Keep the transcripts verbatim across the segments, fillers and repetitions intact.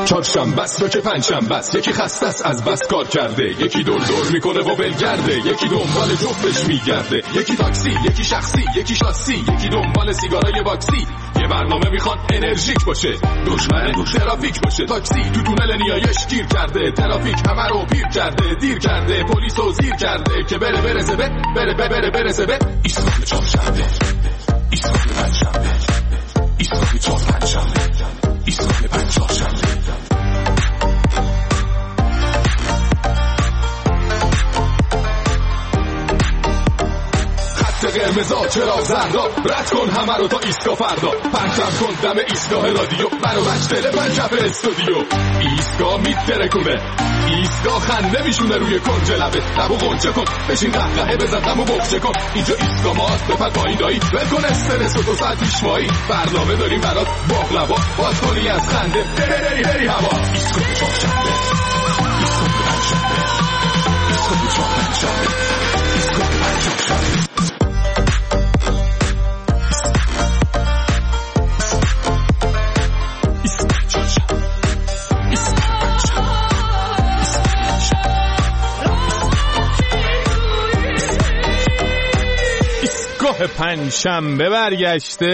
چهارشنبه است که پنجشنبه است، یکی خسته است از بس کار کرده، یکی دور دور میکنه و ولگرده، یکی دنبال جفتش میگرده، یکی تاکسی، یکی شخصی، یکی شاسی، یکی دنبال سیگارای باکسی. یه برنامه میخوان انرژیک باشه، دشمن ترافیک باشه. تاکسی تو تونل نیایش گیر کرده، ترافیک همه رو پیر کرده، دیر کرده، پلیسو زیر کرده که بره برسه به بره بره بره برسه به ایستگاه چهارشنبه، ایستگاه پنجشنبه، ایستگاه چهار پنجشنبه، ایستگاه پنج چهارشنبه. قرمزا چرا زردا، رد کن همه رو تا ایستگاه فردا، پرچم کن دم ایستگاه رادیو، برو مجدل پنجشنبه استودیو. ایستگاه میترکونه، ایستگاه خنده میشونه روی کنج لبه، لبو غنچه کن، بشین قهقهه بزن غمو بخچه کن. اینجا ایستگاه ماست، بپر پایین دایی، ول کن استرس و دو ساعت پیشوایی. برنامه داریم برات باقلوا، باز کنی از خنده بری بری بری هوا. ایستگاه چهارشنبه، ایستگاه پنجشنبه، ایستگاه چهار پنجشنبه، ایستگاه پنج چهارشنبه. پنجشنبه برگشته.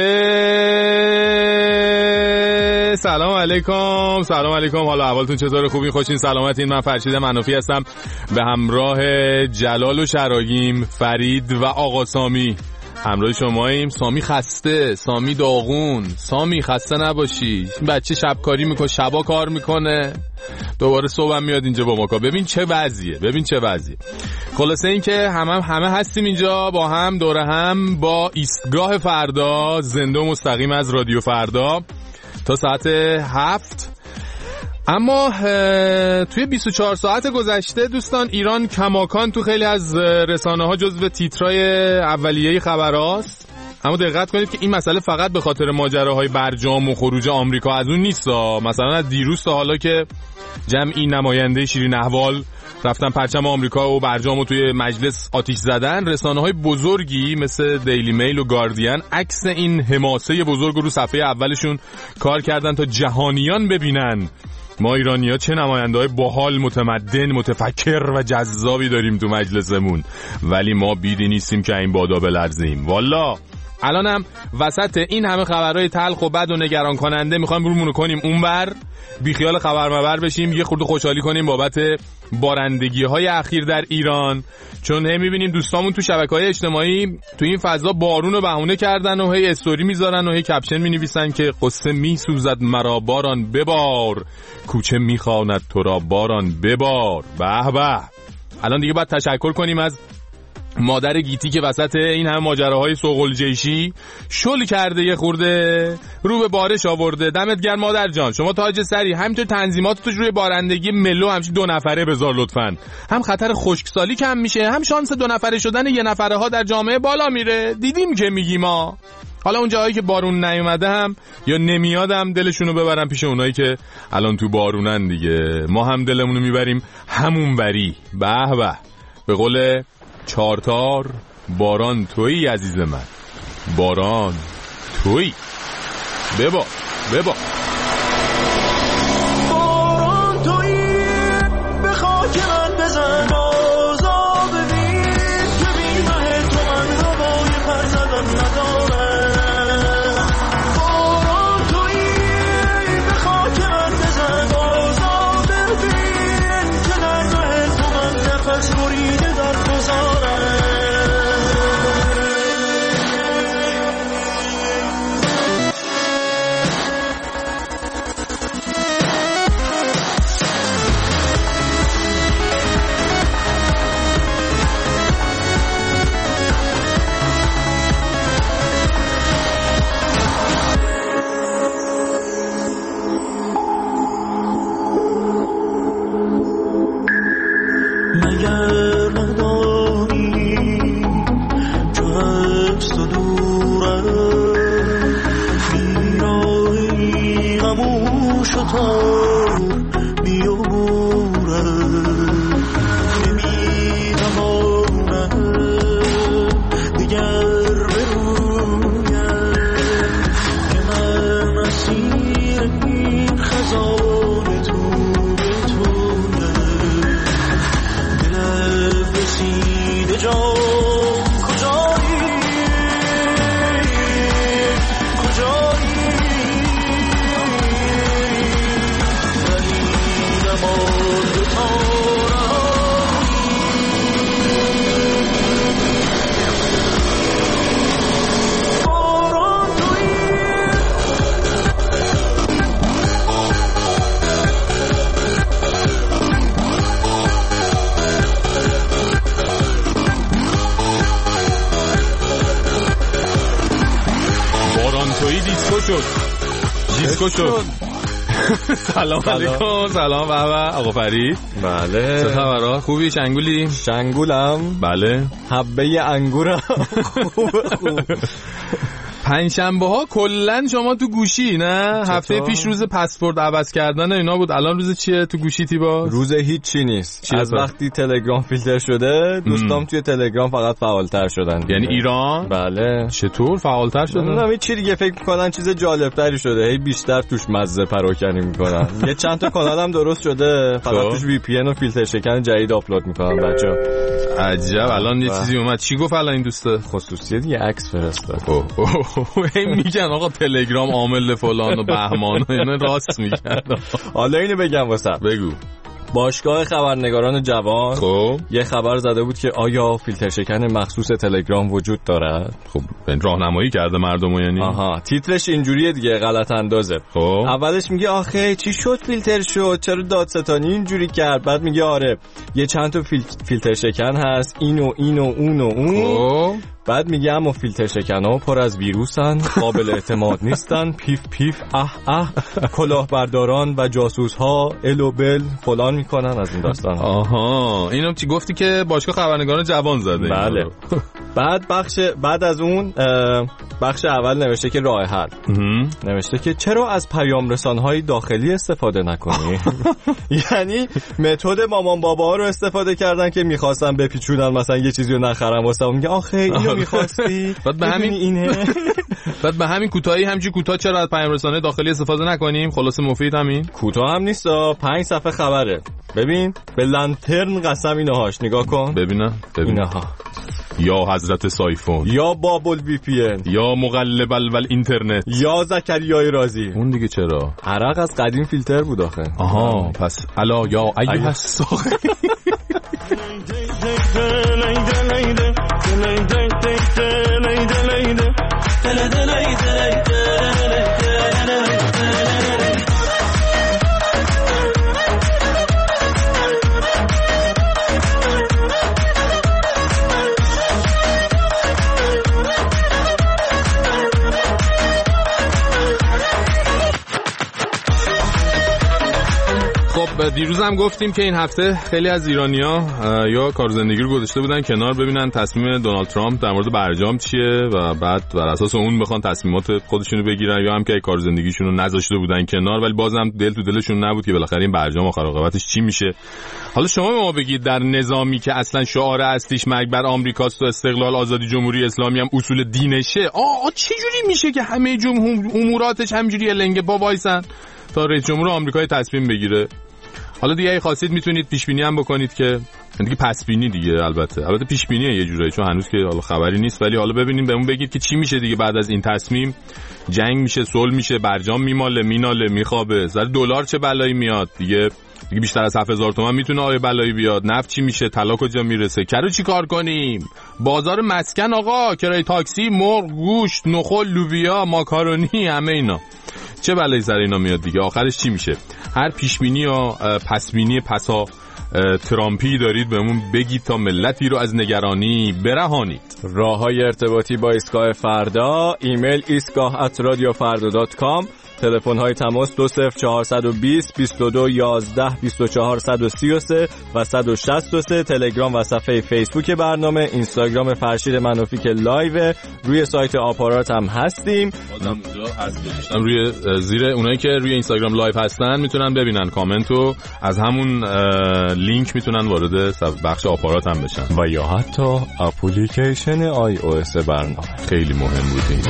سلام علیکم، سلام علیکم. حالا احوالتون چطوره؟ خوبین؟ خوشین؟ سلامتین؟ من فرشید منافی هستم به همراه جلال و شراگیم، فرید و آقا سامی همراه شماییم. سامی خسته، سامی داغون. سامی خسته نباشی، بچه شبکاری میکنه، شبا کار میکنه، دوباره صبح هم میاد اینجا با ما کار. ببین چه وضعیه، ببین چه وضعیه. خلاصه این که همه همه هستیم اینجا با هم دوره هم با ایستگاه فردا، زنده و مستقیم از رادیو فردا تا ساعت هفت. اما توی بیست و چهار ساعت گذشته دوستان، ایران کماکان تو خیلی از رسانه ها جزو تیترای اولیه خبراست. اما دقت کنید که این مسئله فقط به خاطر ماجراهای برجام و خروج آمریکا از اون نیست. مثلا از دیروز تا حالا که جمعی نماینده شیرین احوال رفتن پرچم آمریکا و برجام رو توی مجلس آتیش زدن، رسانه‌های بزرگی مثل دیلی میل و گاردین عکس این حماسه بزرگ رو صفحه اولشون کار کردن تا جهانیان ببینن ما ایرانی‌ها چه نماینده‌های باحال، متمدن، متفکر و جذابی داریم تو مجلسمون، ولی ما بیدی نیستیم که این بادا بلرزیم. والا الانم وسط این همه خبرهای تلخ و بد و نگران کننده میخوایم برو کنیم اونور، بی خیال خبر مبر بشیم، یه خورده خوشحالی کنیم بابت بارندگی‌های اخیر در ایران. چون هی می‌بینیم دوستامون تو شبکه‌های اجتماعی تو این فضا بارون رو بهونه کردن و هی استوری میذارن و هی کپشن می‌نویسن که قصه میسوزد مرا باران ببار، کوچه میخواند تو را باران ببار. به به. الان دیگه باید تشکر کنیم از مادر گیتی که وسط این همه ماجراهای سوغل جیشی شل کرده، یه خورده رو به بارش آورده. دمت گرم مادر جان، شما تاج سری. همینطور تنظیمات توش روی بارندگی ملو همش دو نفره بذار لطفاً، هم خطر خشکسالی کم میشه، هم شانس دو نفره شدن یه نفره ها در جامعه بالا میره. دیدیم که میگیم ما. حالا اون جاهایی که بارون نیومده هم یا نمیادم دلشونو ببرن پیش اونایی که الان تو بارونن دیگه. ما هم دلمونو میبریم همون بری. به به. به قول چارتار، باران تویی عزیز من، باران تویی. ببا ببا باران تویی، به خاک من بزن آزا ببین که بی مه تو من هوای پر زدن ندارم. باران تویی، به خاک من بزن آزا ببین که در مه تو من نفس بریده در گذارم. خزانه جیسکو شد جیسکو شد سلام علیکم. سلام بابا آقا فرید. بله چه خبره؟ خوبی؟ شنگولی؟ شنگولم. بله. حبه انگورم. خوب خوب. پنجشنبه ها کلن شما تو گوشی نه؟ هفته پیش روز پسورد عوض کردن اینا بود. الان روز چیه تو گوشی تیبا؟ روز هیچی نیست. از با؟ وقتی تلگرام فیلتر شده دوستام توی تلگرام فقط فعالتر شدن. یعنی ایران؟ بله. چطور فعالتر شدن؟ نمیدونم یه چی دیگه فکر می‌کنن چیز جالب‌تری شده. هی بیشتر توش مزه پراکنی می‌کنن. یه چند تا کانالم درست شده فقط توش وی پی ان و فیلتر شکن جدید آپلود می‌کنن بچه‌ها. عجب. الان یه چیزی اومد. چی گفت الان این دوسته؟ خصوصیه دیگه عکس فرستاد. هی میگن آقا تلگرام عامل فلان و بهمان و اینا راست میگن. حالا اینو بگم واسه بگو. باشگاه خبرنگاران جوان خب یه خبر زده بود که آیا فیلتر شکن مخصوص تلگرام وجود دارد. خب راهنمایی کرده مردمو یعنی. آها تیترش اینجوریه دیگه غلط اندازه. خب اولش میگه آخه چی شد فیلتر شد چرا دادستانی اینجوری کرد. بعد میگه آره یه چند تا فیل... فیلتر شکن هست اینو اینو اون و اون. خب بعد میگه اما فیلتر شکن‌ها پر از ویروسن، قابل اعتماد نیستن، پیف پیف اه اه، کلاهبرداران و جاسوس‌ها ال و بل فلان میکنن از این داستان. آها اینم چی گفتی که باشگاه خبرنگاران جوان زده. بله. بعد بخش بعد از اون بخش اول نوشته که راه حل. نوشته که چرا از پیام رسان‌های داخلی استفاده نکنی؟ یعنی متد مامان باباها رو استفاده کردن که می‌خواستن بپیچونن مثلا یه چیزی رو نخرن واسه اون میگه آخه اینو می‌خواستی. بعد به همین اینه بعد به همین کوتاهی همچین کوتاه چرا از پیام رسانه داخلی استفاده نکنیم؟ خلاص مفید همین. کوتاه هم نیست، پنج صفحه خبره. ببین به لانترن قسم اینهاش نگاه کن. ببینم ببین اینها. یا حضرت سایفون، یا بابل وی پی ان، یا مقلب الول اینترنت، یا زکریای رازی. اون دیگه چرا؟ عرق از قدیم فیلتر بود آخه. آها پس الا یا ایها الساخی. دیروز هم گفتیم که این هفته خیلی از ایرانی‌ها یا کار زندگی رو گذاشته بودن کنار ببینن تصمیم دونالد ترامپ در مورد برجام چیه و بعد بر اساس اون بخوان تصمیمات خودشونو بگیرن، یا هم که کار زندگیشون رو نذاشته بودن کنار ولی بازم دل تو دلشون نبود که بالاخره این برجام آخر عاقبتش چی میشه. حالا شما به ما بگید در نظامی که اصلا شعار اصلیش مرگ بر آمریکاست و استقلال آزادی جمهوری اسلامی هم اصول دینشه، آ چه جوری میشه که همه جمهور اموراتش همجوری لنگه با وایسن تا رئیس جمهور آمریکا تصمیم بگیره؟ حالا دیگه اگه خواستید میتونید پیش بینی هم بکنید که دیگه پس بینی دیگه البته البته پیش بینیه یه جورایی چون هنوز که حالا خبری نیست، ولی حالا ببینیم بهمون بگید که چی میشه دیگه بعد از این تصمیم. جنگ میشه، صلح میشه، برجام میماله میناله میخوابه، سر دلار چه بلایی میاد دیگه دیگه بیشتر از هفت هزار تومان میتونه آیه بلایی بیاد، نفت چی میشه، طلا کجا میرسه، کرو چی کار کنیم، بازار مسکن آقا، کرایه تاکسی، مرغ، گوشت، نخل، لوبیا، ماکارونی، همه اینا چه بلایی سر اینا میاد دیگه، آخرش چی میشه؟ هر پیشبینی یا پسبینی پسا ترامپی دارید بهمون بگید تا ملتی رو از نگرانی برهانید. راههای ارتباطی با ایستگاه فردا: ایمیل ایستگاه ات رادیو فردا دات کام، تلفن های تماس دو صفر چهارصد و بیست بیست و دو یازده بیست و چهار صد و سی و سه و صد و شصت و سه. تلگرام و صفحه فیسبوک برنامه، اینستاگرام فرشید منوفی که لایو، روی سایت آپارات هم هستیم. آدم اونجا از روی زیر اونایی که روی اینستاگرام لایو هستن میتونن ببینن کامنتو، از همون لینک میتونن وارد بخش آپارات هم بشن و یا حتی اپلیکیشن آی او اس برنامه. خیلی مهم بود این.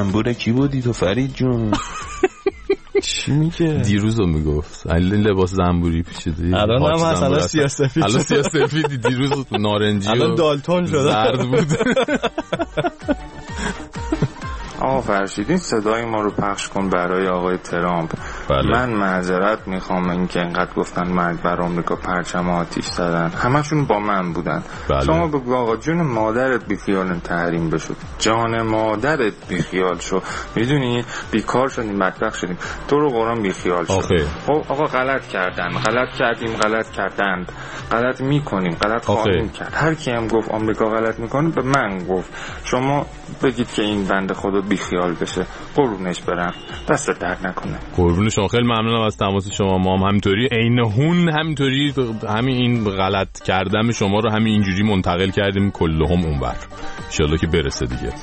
زنبور کی بودی تو فرید جون؟ چی میگه؟ دیروزو میگفت الان لباس زنبوری پیچیده، الان هم هست، الان سیاسفید، الان سیاسفیدی، دیروز نارنجی الان دالتون شده، زرد بود. آقا فرشید این صدای ما رو پخش کن برای آقای ترامپ. بله. من معذرت میخوام اینکه اینقدر گفتن مرگ بر آمریکا، پرچم آتیش زدن، همشون با من بودن. بله. شما بگو آقا جون مادرت بیخیال تحریم بشو، جان مادرت بیخیال شو، میدونی بیکار شدیم، بدبخت شدیم، تو رو قرآن بیخیال شو. خب آقا غلط کردن، غلط کردیم، غلط کردند، غلط میکنیم، غلط خواهیم کرد. هر کی هم گفت آمریکا غلط میکنه به من گفت شما بگید که این بنده خدا بیخیال بشه، قربونش برم، دست درد نکنه. قربون شما، خیلی ممنونم از تماس شما. ما هم همینطوری عین هون همینطوری همین این غلط کردم شما رو همین اینجوری منتقل کردیم کلهم اونور، ان شاءالله که برسه دیگه.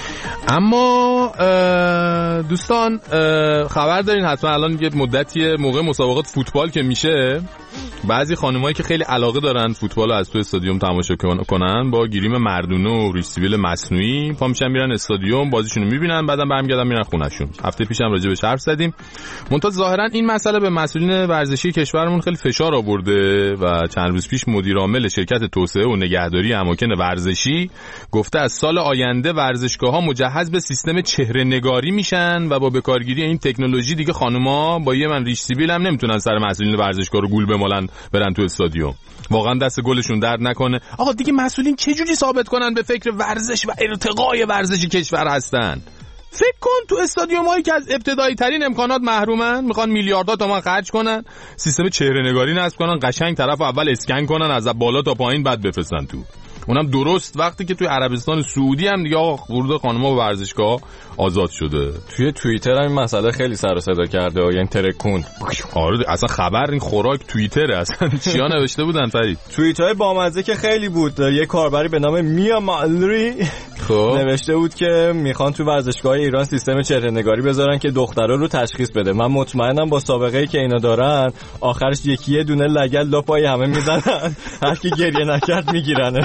اما دوستان خبر دارین حتما الان یه مدتی موقع مسابقات فوتبال که میشه، بعضی خانمایی که خیلی علاقه دارن فوتبال رو از تو استادیوم تماشا کنن با گریم مردونه و ریسیبل مصنوعی پا میشن میرن استادیوم بازیشون رو میبینن، بعدم برمیگردن میرن خونه‌شون. هفته پیشم راجع بهش حرف زدیم. منتها ظاهرا این مسئله به مسئولین ورزشی کشورمون خیلی فشار آورده و چند روز پیش مدیر عامل شرکت توسعه و نگهداری اماکن ورزشی گفته از سال آینده ورزشگاه‌ها مجهز به سیستم چهره نگاری میشن و با بکارگیری این تکنولوژی دیگه خانوما با یه من ریش سیبیل هم نمیتونن سر مسئولین ورزشگاه رو گول بمالن برن تو استادیوم. واقعا دست گلشون درد نکنه. آقا دیگه مسئولین چه جوری ثابت کنن به فکر ورزش و ارتقای ورزشی کشور هستن؟ فکر کن تو استادیومایی که از ابتدایی ترین امکانات محرومن، میخوان میلیاردها تومان خرج کنن، سیستم چهره نگاری نصب کنن، قشنگ طرف اول اسکن کنن از بالا تا پایین بعد بفرستن تو. اونم درست وقتی که توی عربستان سعودی هم دیگه آقا ورود خانم‌ها به ورزشگاه آزاد شده. توی توییتر هم این مسئله خیلی سر و صدا کرده و یعنی ترکون. آره اصلا خبر این خوراک توییتره، اصلا چیا نوشته بودن فرید؟ توییت‌های بامزه که خیلی بود. یه کاربری به نام میا مالری خب نوشته بود که میخوان تو ورزشگاه ایران سیستم چهره نگاری بذارن که دخترا رو تشخیص بده. من مطمئنم با سابقه‌ای که اینا دارن آخرش یکی یه دونه لگد لاپای همه میزنن، هر کی گریه نکرد میگیرن.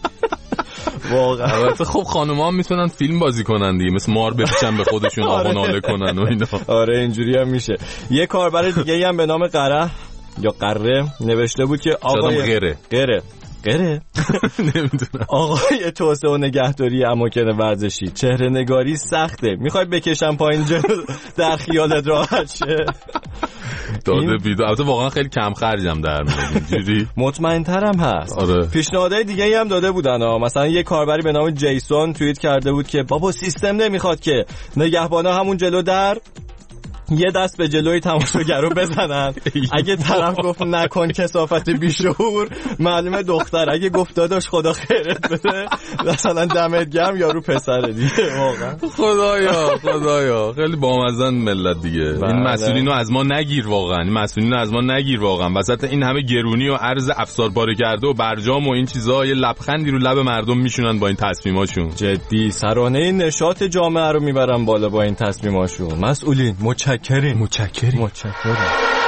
واقعا خب خانوما هم میتونن فیلم بازی کنن دیگه، مثل مار بپیچن به خودشون آب و ناله کنن و اینا. آره اینجوری هم میشه. یه کاربر دیگه هم به نام قره یا قره نوشته بود که آقای قره قره قره نمیدونم آقای توسعه و نگهداری اماکن ورزشی، چهره نگاری سخته، میخوای بکشم پایین جلو در خیالت راحت شه. داده بیدو البته واقعا خیلی کم خرجم در میاد اینجوری. مطمئن ترم هست. آره. پیشنهادهای دیگه هم داده بودن ها. مثلا یه کاربری به نام جیسون توییت کرده بود که بابا سیستم نمیخواد که نگهبانا همون جلو در یه دست به جلوی تماشاگرو بزنن، اگه طرف گفت نکن کثافت بیشعور معلومه دختر، اگه گفت داداش خدا خیرت بده مثلا دمت گرم یارو پسره دیگه. واقعا خدایا خدایا خیلی بامزن ملت دیگه. بله. این مسئولینو از ما نگیر واقعا، این مسئولینو از ما نگیر واقعا. وسط این همه گرونی و ارز افسار باره کرده و برجام و این چیزا یه لبخندی رو لب مردم میشونن با این تصمیماشون. جدی سرانه نشاط جامعه رو میبرن بالا با این تصمیماشون. مسئولین متشکرم متشکریم متشکریم متشکریم.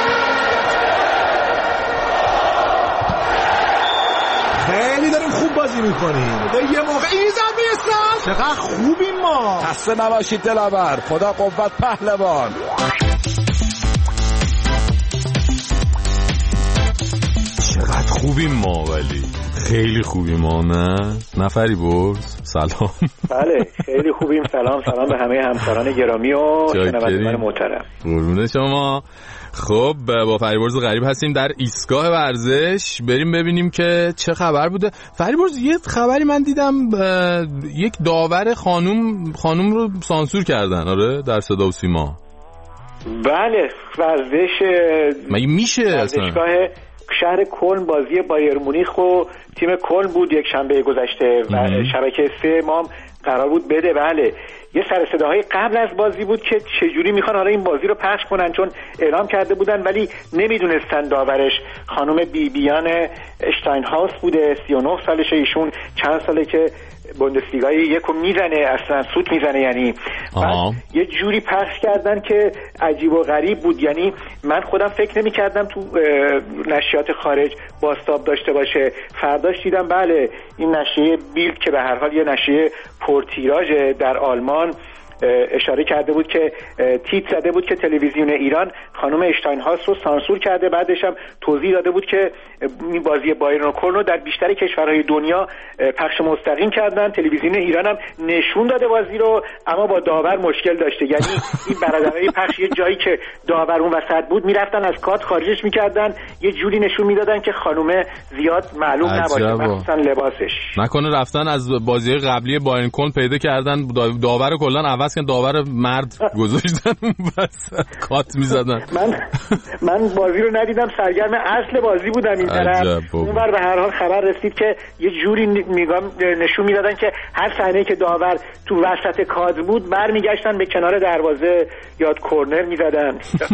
خیلی داریم خوب بازی میکنیم. یه موقع این زمین اسلام چقدر خوبیم ما. خسته نباشید دلاور، خدا قوت پهلوان. چقدر خوبیم ما، ولی خیلی خوبیم ما. نه نفری برز سلام. بله خیلی خوبیم. سلام سلام به همه همکاران گرامی و شنوندگان محترم. قربون شما. خب با فریبرز غریب هستیم در ایستگاه ورزش. بریم ببینیم که چه خبر بوده. فریبرز یه خبری من دیدم یک داور خانوم خانوم رو سانسور کردن. آره در صدا و سیما. بله ورزش مگه میشه اصلا؟ شهر کلن بازی بایر مونیخ و تیم کلن بود یک شنبه گذشته و شبکه سه ما قرار بود بده. بله یه سر صداهای قبل از بازی بود که چجوری میخوان حالا این بازی رو پخش کنن، چون اعلام کرده بودن ولی نمیدونستن داورش خانم بیبیان اشتاینهاوس بوده. سی و نه سالشه ایشون، چند ساله که بوندسلیگای یکو میزنه، اصلا سوت میزنه. یعنی بعد یه جوری پخش کردن که عجیب و غریب بود. یعنی من خودم فکر نمی کردم تو نشریات خارج بازتاب داشته باشه. فرداش دیدم بله این نشریه بیلد که به هر حال یه نشریه پرتیراژ در آلمان اشاره کرده بود که تیت زده بود که تلویزیون ایران خانم اشتاینهاست رو سانسور کرده. بعدش هم توضیح داده بود که این بازی بایرن و کلن رو در بیشتر کشورهای دنیا پخش مستقیم کردن. تلویزیون ایران هم نشون داده بازی رو، اما با داور مشکل داشته. یعنی این برادرای پخش یه جایی که داور اون وسط بود میرفتن از کادر خارجش میکردن، یه جوری نشون میدادن که خانومه زیاد معلوم نباشه، مثلا لباسش. نکنه رفتن از بازی قبلی بایرن کلن پیدا کردن داور کلا عوض کردن، داور مرد گذاشتن اون وسط کات میزدن. من من بازی رو ندیدم، سرگرم اصل بازی بودم این طرف. اونور به هر حال خبر رسید که یه جوری میگم نشون میدادن که هر صحنه‌ای که داور تو وسط کادر بود برمیگشتن به کنار دروازه یا کرنر میزدن.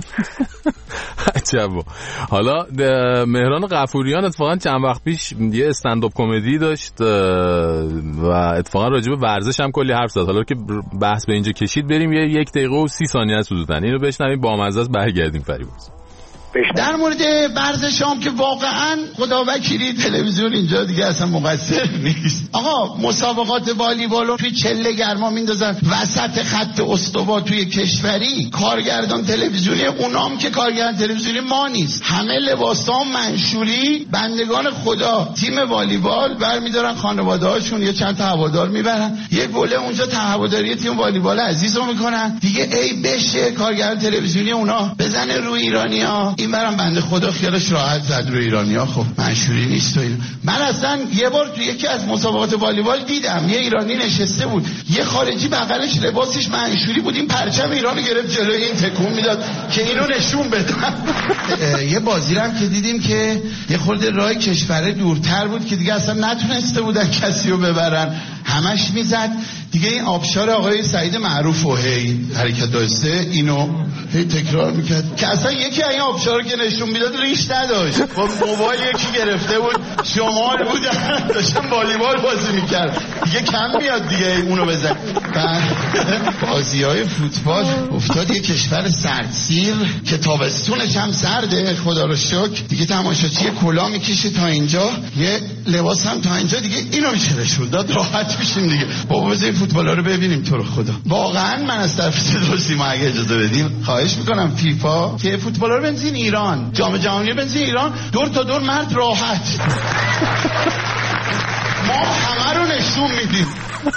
عجب. حالا مهران غفوریان اتفاقا چند وقت پیش یه استندآپ کمدی داشت و اتفاقا راجع به ورزش هم کلی حرف زد. حالا که بحث به اینجا کشید بریم یه یک دقیقه و سی ثانیه است حدوداً اینو بشنویم، بامزه است، برگردیم فریبرز. در مورد ورزش هم که واقعا خدا وکیلی تلویزیون اینجا دیگه اصلا مقصر نیست. آقا مسابقات والیبال رو توی چله گرما میندازن وسط خط استوا توی کشوری، کارگردان تلویزیونی اونام که کارگردان تلویزیونی ما نیست، همه لباسا منشوری، بندگان خدا تیم والیبال برمیدارن خانواده هاشون، یه چند تا هوادار میبرن، یه گله اونجا هواداری تیم والیبال عزیز رو میکنن دیگه. ای بشه کارگردان تلویزیونی اونا بزنه روی ایرانیا، این برام بنده خدا خیالش راحت زد رو ایرانیا. خب منشوری نیست و این. من اصلا یه بار تو یکی از مسابقات والیبال دیدم یه ایرانی نشسته بود، یه خارجی بغلش لباسش منشوری بود، این پرچم ایرانو گرفت جلوی این تکون میداد که اینو نشون بدم. یه بازی هم که دیدیم که یه خورده راه کشور دورتر بود که دیگه اصلا نتونسته بودن کسی رو ببرن، همش میزد دیگه. این آبشار آقای سعید معروف و هی حرکت داشته اینو هی تکرار میکرد که اصلا یکی این آبشار که نشون میداد ریش نداشت. با موبایل یکی گرفته بود، شمال بودن داشتن والیبال بازی میکرد دیگه، کم میاد دیگه اونو بزن. بازی‌های فوتبال افتاد یه کشور سردسیر که تابستونش هم سرده خدا رو شکر دیگه. تماشاچی کلا میکشه تا اینجا، یه لباس هم تا اینجا دیگه، اینو میشه نشون داد راحت میشیم دیگه. بابا بزنین فوتبالا رو ببینیم تو رو خدا. واقعا من از طرف صدا سیما اگه اجازه بدیم خواهش میکنم فیفا که فوتبالا رو بنزین ایران، جام جهانی بنزین ایران، دور تا دور مرد راحت. ما همه رو نشون میدیم.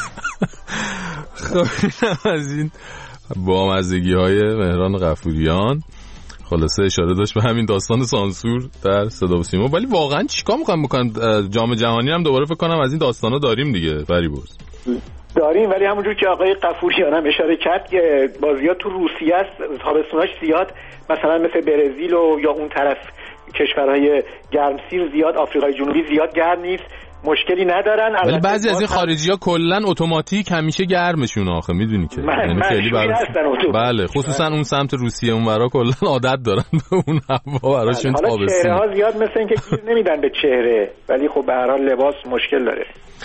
خب از این بامزگی های مهران غفوریان خلاصه اشاره داشت به همین داستان سانسور در صدا و سیما. ولی واقعا چیکار میخوام بکنم؟ جام جهانی هم دوباره فکر کنم از این داستانا داریم دیگه فریبرز. داریم، ولی همونجور که آقای غفوریان هم اشاره کرد که بازی‌ها تو روسیه است، تابستوناش زیاد مثلا مثل برزیل و یا اون طرف کشورهای گرمسیر زیاد، آفریقای جنوبی زیاد گرم نیست، مشکلی ندارن. ولی بعضی از این خارجی‌ها کلا اتوماتیک همیشه گرمشون آخه میدونی که یعنی خیلی براشون. بله خصوصا اون سمت روسیه اونورا کلا عادت دارن به اون هوا براشون تابستون. حالا چهره‌ها زیاد مثل اینکه گیر نمیدن به چهره، ولی خب به هر حال لباس مشکل داره.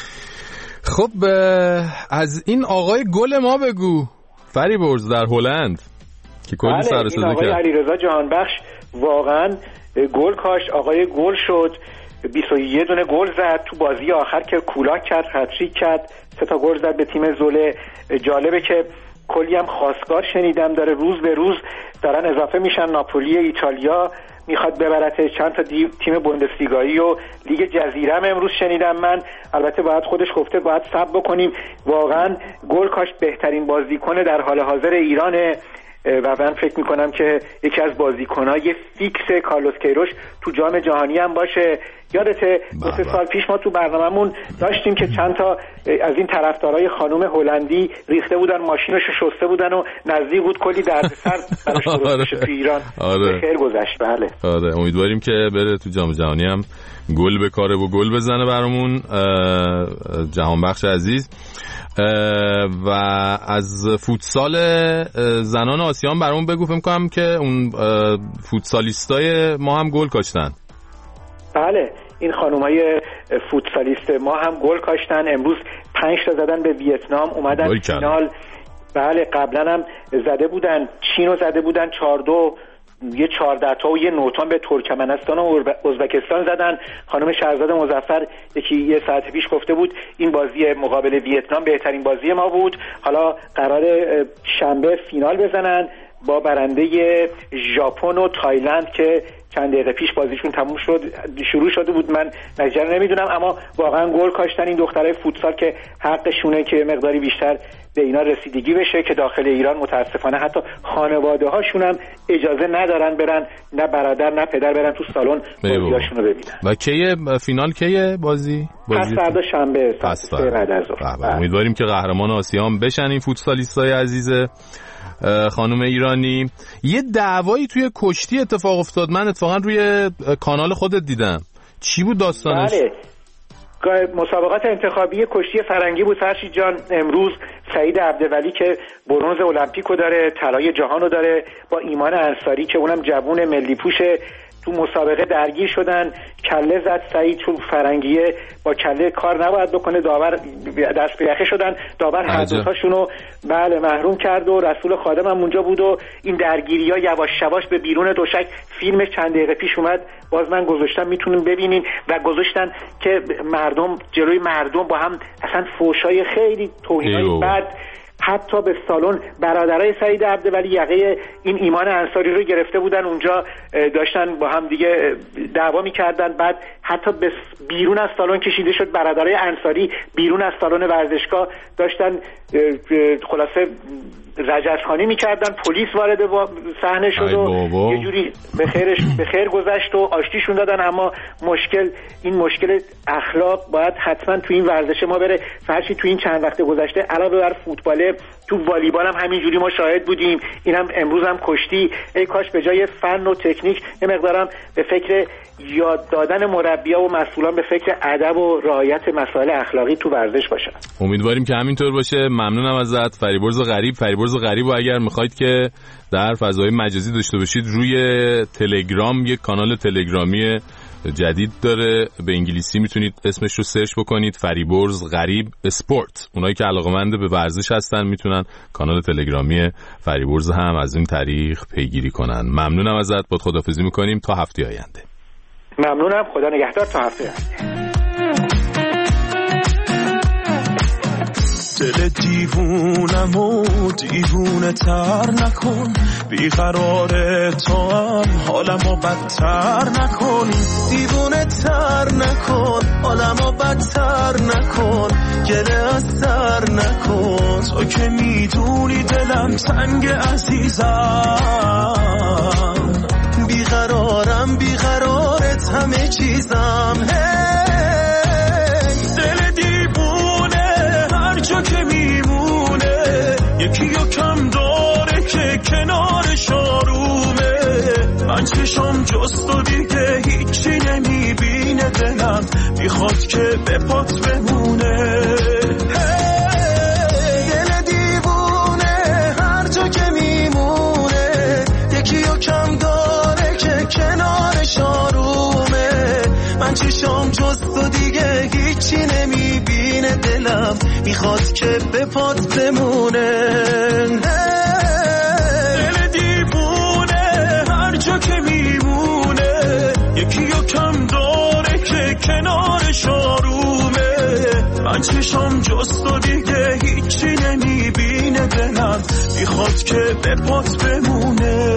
خب از این آقای گل ما بگو فریبرز در هلند که کلی سر صدا کرد. آقای علیرضا جهانبخش واقعا گل کاشت، آقای گل شد، بیست و یک دونه گل زد تو بازی آخر که کولاک کرد، هتریک کرد، سه تا گل زد به تیم زوله. جالبه که کلی هم خواستگار شنیدم داره، روز به روز دارن اضافه میشن. ناپولی ایتالیا میخواد ببرته، چند تا تیم بوندسلیگایی و لیگ جزیره هم امروز شنیدم من. البته باید خودش گفته باید صبر بکنیم. واقعا گل کاشت بهترین بازیکن در حال حاضر ایرانه و من فکر میکنم که یکی از بازیکنهای فیکس کارلوس کیروش تو جام جهانی هم باشه. یادته دو سه سال پیش ما تو برنامه‌مون داشتیم که چند تا از این طرفدارای خانم هلندی ریخته بودن ماشینشو شسته بودن و نزدیک بود کلی دردسر براش درست بشه تو ایران. آره. خیر گذشت. بله آره امیدواریم که بره تو جام جهانی هم گل بکاره و گل بزنه برامون جهانبخش عزیز. و از فوتسال زنان آسیان برامون بگو. فکر می‌کنم که اون فوتسالیستای ما هم گل کاشتن. بله این خانومای فوتسالیست ما هم گل کاشتن. امروز پنج تا زدن به ویتنام، اومدن فینال. بله قبلا هم زده بودن، چین رو زده بودن چهار دو یه چهارده تا و یه نوتان به ترکمنستان و ازبکستان زدن. خانم شهرزاد مظفر یکی یه ساعت پیش گفته بود این بازی مقابل ویتنام بهترین بازی ما بود. حالا قرار شنبه فینال بزنن با برنده ژاپن و تایلند که چند دقیقه پیش بازیشون تموم شد شروع شده بود. من نتیجه نمیدونم، اما واقعا گل کاشتن این دخترای فوتسال که حقشونه که مقداری بیشتر به اینا رسیدگی بشه که داخل ایران متاسفانه حتی خانواده هاشون هم اجازه ندارن برن، نه برادر نه پدر برن تو سالن بازیاشون رو ببینن. و کیه فینال کیه بازی؟ بازی پس فردا شنبه ساعت بعد از ظهر. امیدواریم که قهرمان آسیا هم بشن این فوتسالیستای عزیز خانم ایرانی. یه دعوایی توی کشتی اتفاق افتاد، من اتفاقا روی کانال خودت دیدم. چی بود داستانش؟ بله، مسابقات انتخابی کشتی فرنگی بود فرشید جان. امروز سعید عبدولی که برنز المپیکو داره، طلای جهانو داره، با ایمان انصاری که اونم جوون ملی پوشه تو مسابقه درگیر شدن. کله زد سعید، چون فرنگیه با کله کار نباید بکنه، داور دست به یخه شدن، داور هر دو تاشونو بله محروم کرد و رسول خادم هم اونجا بود و این درگیری‌ها یواش یواش به بیرون دوشک. فیلمش چند دقیقه پیش اومد، باز من گذاشتم میتونیم ببینین، و گذاشتن که مردم جلوی مردم با هم اصلا فوشای خیلی توهینای بد، حتی به سالن برادرای سعید عبدولی یقه این ایمان انصاری رو گرفته بودن، اونجا داشتن با هم دیگه دعوا می‌کردن. بعد حتی به بیرون از سالن کشیده شد، برادرای انصاری بیرون از سالن ورزشگاه داشتن خلاصه رجزخوانی می‌کردن. پلیس وارد صحنه شد و یه جوری به خیرش به خیر گذشت و آشتیشون دادن. اما مشکل این مشکل اخلاق باید حتما تو این ورزش ما بره. فرشی تو این چند وقت گذشته علاوه بر فوتبال، تو والیبال هم همینجوری ما شاهد بودیم. اینم امروز هم کشتی. ای کاش به جای فن و تکنیک یه مقدارم به فکر یاد دادن مربی‌ها و مسئولان به فکر ادب و رعایت مسائل اخلاقی تو ورزش باشن. امیدواریم که همینطور باشه. ممنونم ازت. فریبرز غریب فریبرز غریب و اگر میخواید که در فضای مجازی داشته باشید، روی تلگرام یک کانال تلگرامی جدید داره، به انگلیسی میتونید اسمش رو سرچ بکنید، فریبرز غریب اسپورت. اونایی که علاقه‌مند به ورزش هستن میتونن کانال تلگرامی فریبرز هم از این طریق پیگیری کنن. ممنونم ازت. با خداحافظی میکنیم تا هفته آینده. ممنونم، خدا نگهدار تا هفته آینده. دل دیوونم و دیوونه تر نکن، بیقرار تو هم حالمو بدتر نکن، دیوونه تر نکن، حالمو بدتر نکن، گله از سر نکن، تو که میدونی دلم تنگ عزیزم، بیقرارم بیقرارت همه چیزم، دل دیوونه هر جا که میمونه، یکی یا کم داره که کنارش آرومه، من چشم جست و دیگه هیچی نمیبینه، دلم میخواد که به پات بمونه، دل دیوونه هر جا که میمونه، یکی یا کم داره که کنارش آرومه، من چشم جست و دیگه هیچی نمیبینه، دلم میخواد که به پات بمونه، دل دیوونه هر جا که میمونه، یکی یا کم داره که کنارش آرومه، من چشم جست و دیگه هیچی نمیبینه، دلم میخواد که به پات بمونه.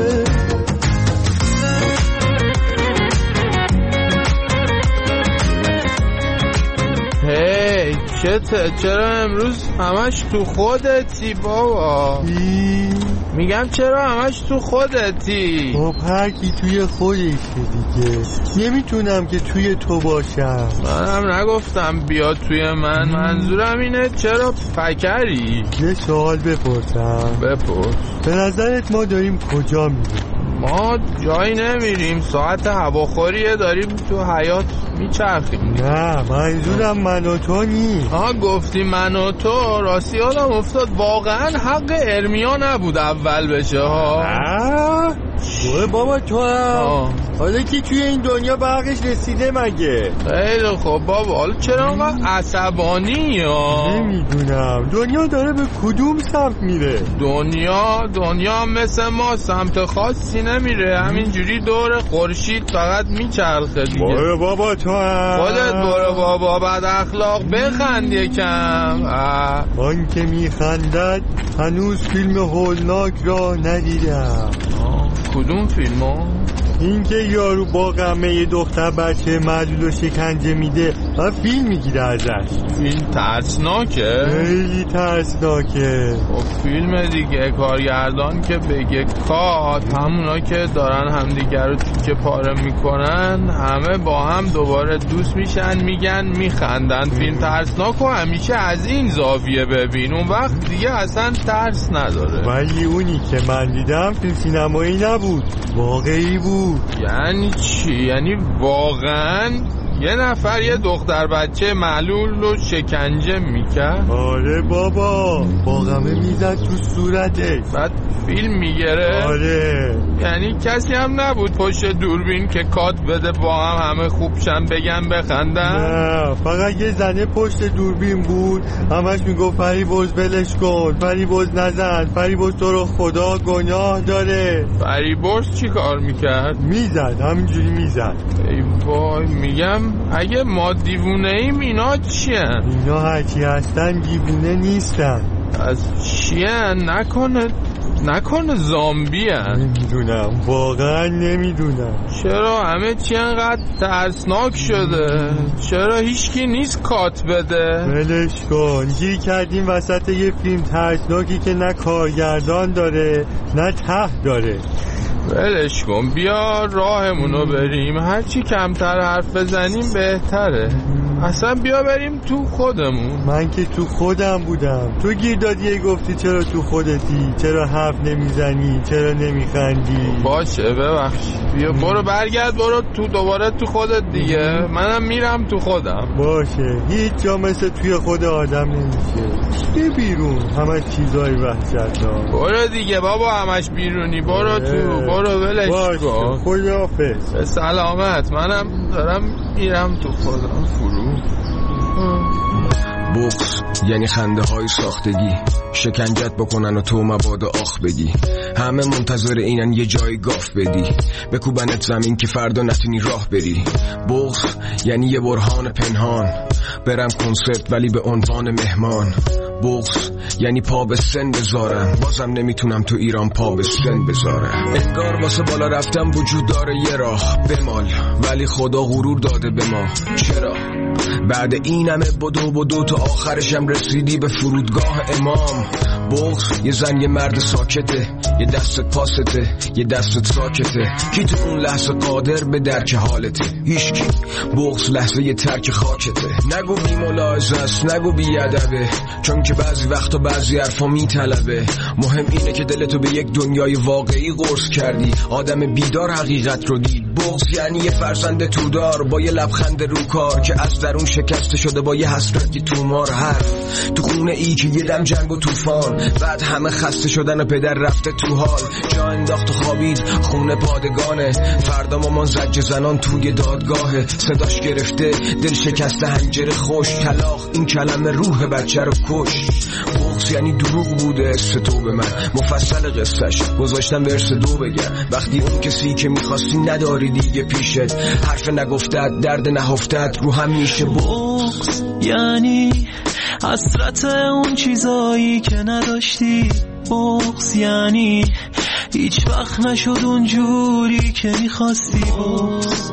هی چته چرا امروز همش تو خودتی بابا؟ میگم چرا همش تو خودتی؟ خب هر کی توی خودشه دیگه، نمیتونم که توی تو باشم. منم نگفتم بیا توی من، منظورم اینه چرا فکری؟ یه سوال بپرسم. بپرس. به نظرت ما داریم کجا میریم؟ ما جایی نمیریم، ساعت هواخوریه داریم تو حیات میچرخیم. نه منظورم من و تو نی. آها گفتی من و تو، راستی آدم افتاد واقعا حق ارمیا نبود اول بشه ها. اوه بابا تو هم حالا که توی این دنیا برقش رسیده مگه؟ خیلی خب بابا، حالا چرا انقدر عصبانی ها؟ نمیدونم دنیا داره به کدوم سمت میره؟ دنیا دنیا مثل ما سمت خاصی نمیره، همینجوری دور خورشید فقط میچرخه دیگه. برو بابا تو هم خودت برو بابا، بعد اخلاق بخند یکم. آن که میخندد هنوز فیلم هولناک را ندیدم. کدوم فیلم ها؟ این که یارو با غمه یه دختر بچه معلول و شکنجه میده و فیلم میگیره ازش. فیلم ترسناکه؟ خیلی ترسناکه. خب فیلم دیگه، کارگردان که بگه کات، همونا که دارن همدیگه رو تیکه پاره میکنن همه با هم دوباره دوست میشن، میگن میخندن. فیلم ترسناک و همیشه از این زاویه ببین، اون وقت دیگه اصلا ترس نداره. ولی اونی که من دیدم فیلم سینمایی نبود، واقعی بود. یعنی چی؟ یعنی واقعا یه نفر یه دختر بچه معلول رو شکنجه میکرد؟ آره بابا، با غمه میزد تو صورتش بعد فیلم میگره؟ آره. یعنی کسی هم نبود پشت دوربین که کات بده با هم همه خوبشن بگن بخندن؟ نه، فقط یه زنه پشت دوربین بود، همش میگفت فریبرز ولش کن، فریبرز نزن، فریبرز تو رو خدا گناه داره. فریبرز چی کار میکرد؟ میزد، همینجوری میزد. ای وای، میگم اگه ما دیوونه ایم اینا چی هن؟ اینا هرچی هستن دیوونه نیستن. از چی هن؟ نکنه نکنه زامبی هن؟ نمیدونم، واقعا نمیدونم. چرا همه چی انقدر ترسناک شده؟ چرا هیچکی نیست کات بده؟ ولش کن، گیر کردیم وسط یه فیلم ترسناکی که نه کارگردان داره نه ته داره. ولش کن، بیا راهمونو بریم، هرچی کمتر حرف بزنیم بهتره. اصلا بیا بریم تو خودمون. من که تو خودم بودم، تو گیر دادی گفتی چرا تو خودتی، چرا حرف نمیزنی، چرا نمیخندی. باشه ببخش، بیا برو برگرد، برو تو دوباره تو خودت دیگه. منم میرم تو خودم. باشه، هیچ جا مثل توی خود آدم نمیشه. چیه بیرون همش چیزای وحشتناک. برو دیگه بابا، همش بیرونی، برو تو، برو ولش کن. خداحافظ. به سلامت. منم دارم میرم تو خودم. فرو بغض یعنی خنده های ساختگی، شکنجت بکنن و تو مبادا آخ بگی. همه منتظر اینن یه جای گاف بدی، بکوبنت زمین که فردا نتونی راه بری. بغض یعنی یه برهان پنهان، برم کنسرت ولی به عنوان مهمان. بغض یعنی پا به سن بذارم، بازم نمیتونم تو ایران پا به سن بذارم. انگار واسه بالا رفتم وجود داره یه راه بمال، ولی خدا غرور داده به ما. چرا؟ بعد این همه بدو بدو تا آخرشم رسیدی به فرودگاه امام. بغض یه زن یه مرد ساکته، یه دستت پاسته یه دستت ساکته. کی تو اون لحظه قادر به درک حالته؟ هیچکی. بغض لحظه یه ترک خاکته. نگو بی ملاحظه است، نگو بی ادبه، چون که بعضی وقتا بعضی حرفا میطلبه. مهم اینه که دلتو به یک دنیای واقعی قرص کردی، آدم بیدار حقیقت رو دید. بغض یعنی یه فرزند تودار با یه لبخند رو کار که از درون شکسته شده با یه حسرتی تومار. حرف تو خونه ای که یه دم جنگ و طوفان، بعد همه خسته شدن و پدر رفته تو حال. جا انداخت و خوابید خونه پادگانه، فردا مامان زجر زنان توی دادگاهه. صداش گرفته دل شکسته حنجره خوش، طلاق این کلمه روح بچه رو کش. بغض یعنی دروغ بوده است تو به من، مفصل قصهش گذاشتم ورس دو بگم. وقتی اون کسی که میخواستی نداری دیگه پیشت، حرف نگفتت درد نهفتت رو هم میشه. بغض یعنی حسرت اون چیزایی که نداشتی. بغض یعنی هیچ وقت نشد اون جوری که میخواستی. بغض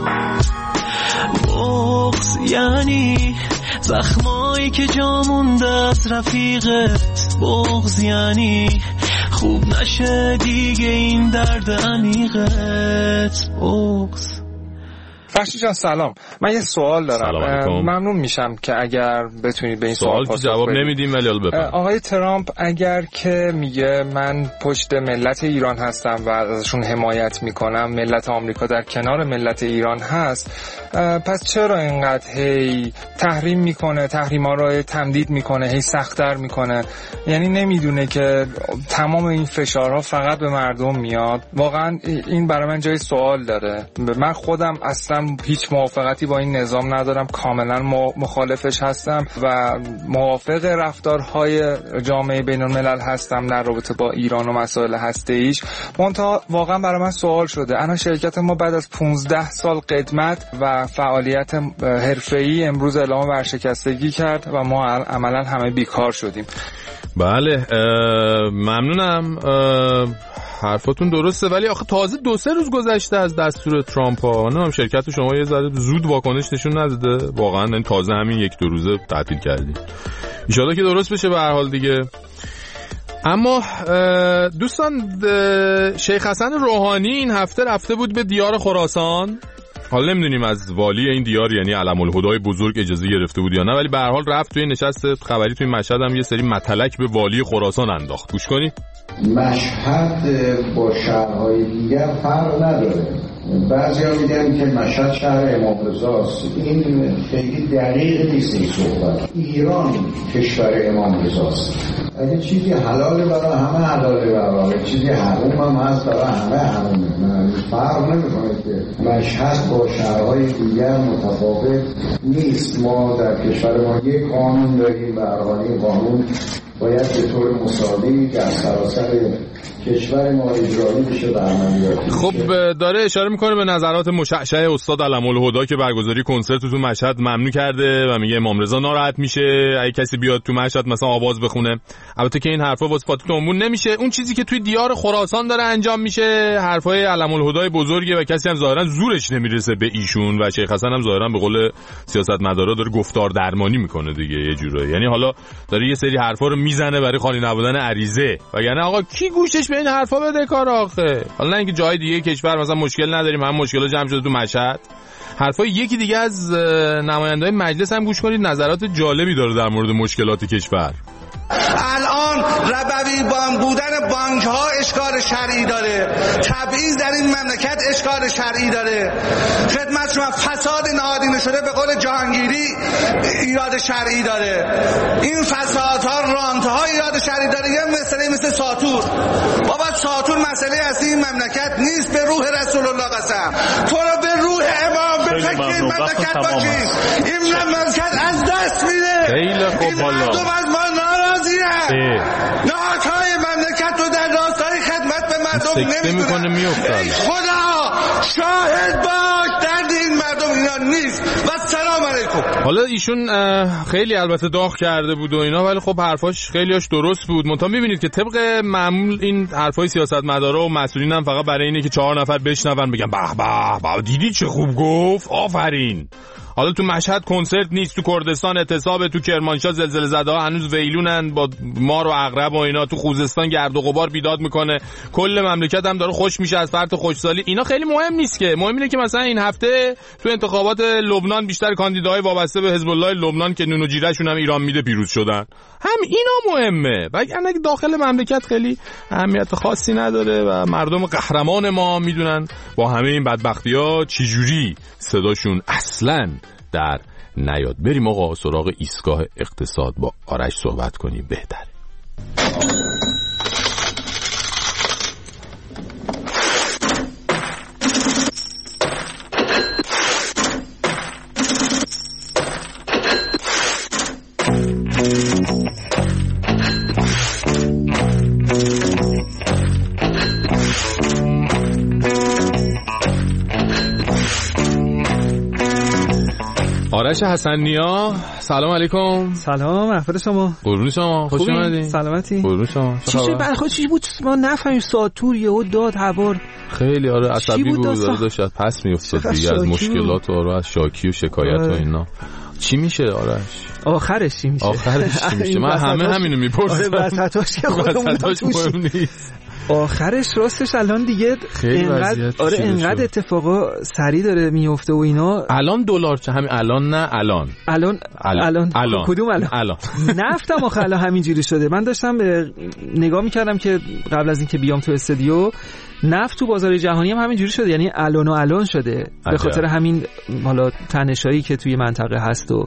بغض یعنی زخمایی که جا مونده از رفیقت. بغض یعنی خوب نشه دیگه این درد عمیقت. بغض فرشید جان سلام، من یه سوال دارم. ممنون میشم که اگر بتونید به این سوال پاسخ بدید. جواب نمیدیم ولی حالا بفرمایید. آقای ترامپ اگر که میگه من پشت ملت ایران هستم و ازشون حمایت میکنم، ملت آمریکا در کنار ملت ایران هست، پس چرا اینقدر هی تحریم میکنه، تحریما رو تمدید میکنه، هی سخت‌تر میکنه؟ یعنی نمیدونه که تمام این فشارها فقط به مردم میاد؟ واقعا این برای من جای سوال داره. من خودم اصلا هیچ موافقتی با این نظام ندارم، کاملا مخالفش هستم و موافق رفتارهای جامعه بین الملل هستم در رابطه با ایران و مسائل هسته‌ایش. منتها واقعا برای من سوال شده، الان شرکت ما بعد از پانزده سال قدمت و فعالیت حرفه‌ای امروز اعلام ورشکستگی کرد و ما عملا همه بیکار شدیم. بله ممنونم، حرفاتون درسته، ولی آخه تازه دو سه روز گذشته از دستور ترامپ ها. نه هم شرکت شما یه ذره زود واکنش نشون نداده، واقعا این تازه همین یک دو روزه تعطیل کردید. ان شاءالله که درست بشه به هر حال دیگه. اما دوستان، شیخ حسن روحانی این هفته رفته بود به دیار خراسان. حالا نمیدونیم از والی این دیار یعنی علم الهدای بزرگ اجازه گرفته بود یا نه، ولی به هر حال رفت توی نشست خبری توی مشهد هم یه سری مطلق به والی خراسان انداخت. گوش کنید. مشهد با شهرهای دیگر فرق نداره. بعضی ها میگن که مشهد شهر امام رضاست. این خیلی دقیق نیست این صحبت. ایران کشور امام رضاست. اگه چیزی حلاله برای همه حلاله، برای چیزی حرام هم هست برای همه حرامه. فرق نمیکنه که مشهد با شهرهای دیگر متفاوت نیست. ما در کشور ما یک قانون داریم و ارغانی قانون باید به طور مساوی در سراسر کشور ما اجرایی بشه و عملیاتی. خب داره اشاره میکنه به نظرات مشعشع استاد علم الهدا که برگزاری کنسرت تو مشهد ممنوع کرده و میگه امام رضا ناراحت میشه اگه کسی بیاد تو مشهد مثلا آواز بخونه. البته که این حرفا واسه فاتتون نمیشه. اون چیزی که توی دیار خراسان داره انجام میشه حرفای علم الهدای بزرگه و کسی هم ظاهرا زورش نمیرسه به ایشون و شیخ حسن هم ظاهرا به قول سیاستمدارا داره گفتار درمانی میکنه دیگه یه جورایی. یعنی حالا داره یه سری حرفا رو میزنه برای خالی نبودن عریضه و یعنی آقا کی گوشش به این حرفا بده کار آخه. حالا نه اینکه جای دیگه کشور مثلا مشکل نداریم، هم مشکل جمع شده تو مشهد. حرفای یکی دیگه از نماینده‌های مجلس هم گوش کنید، نظرات جالبی داره در مورد مشکلات کشور. الان ربوی بانک بودن بانک ها اشکال شرعی داره، تبعیض در این مملکت اشکال شرعی داره، خدمت شما فساد نهادینه شده به قول جهانگیری ایراد شرعی داره. این فسادها رانتها ایراد شرعی داره. یه مسئله مثل ساتور، بابا ساتور مسئله اصلی این مملکت نیست. به روح رسول الله قسم، تو رو به روح امام به فکر مملکت باشی. این مملکت از دست میره. خیلی خوب والا. نهادهای مملکت رو در راستای خدمت به مردم نمیدونن. خدا شاهد باش درد این مردم اینا نیست. و سلام علیکم. حالا ایشون خیلی البته داغ کرده بود و اینا، ولی خب حرفاش خیلیاش درست بود. منتها میبینید که طبق معمول این حرفای سیاستمدارا و مسئولین هم فقط برای اینه که چهار نفر بشنون بگن به به به دیدی چه خوب گفت، آفرین. حالا تو مشهد کنسرت نیست، تو کردستان اعتصاب، تو کرمانشاه زلزله زده ها هنوز ویلونن با مار و عقرب و اینا، تو خوزستان گرد و غبار بیداد میکنه، کل مملکت هم داره خوش میشه از فرط خوشسالی. اینا خیلی مهم نیست که، مهم اینه که مثلا این هفته تو انتخابات لبنان بیشتر کاندیداهای وابسته به حزب الله لبنان که نون و جیره‌شون هم ایران میده پیروز شدن. هم اینا مهمه، وگرنه داخل مملکت خیلی اهمیت خاصی نداره و مردم قهرمان ما میدونن با همه این بدبختی‌ها چجوری صداشون اصلاً در نیاد. بریم آقا سراغ ایستگاه اقتصاد با آرش صحبت کنیم بهتره. آرش حسنیا، سلام علیکم. سلام، احوال شما؟ قربون شما، خوش اومدین. سلامتی؟ قربون شما. چی شد برخواد چی بود؟ ما نفهمیم ساتور یهو داد هوار. خیلی آره عصبی بود، داره داشت پس میافتاد دیگه از مشکلات و از شاکی و شکایت و اینا. چی میشه آرش؟ آخرش چی میشه؟ آخرش چی میشه؟ من همه همینو میپرسم. آره وسطاش که خودمون مهم نیست. آخرش راستش الان دیگه اینقدر آره اینقدر اتفاقا سریع داره میفته و اینا. الان دلار چه همین الان نه الان الان الان, الان. کدوم الان؟ الان نفتم آخه الان همینجوری شده. من داشتم نگاه میکردم که قبل از اینکه بیام تو استودیو نفت تو بازار جهانی هم همینجوری شده، یعنی الان و الان شده به خاطر همین حالا تنشایی که توی منطقه هست و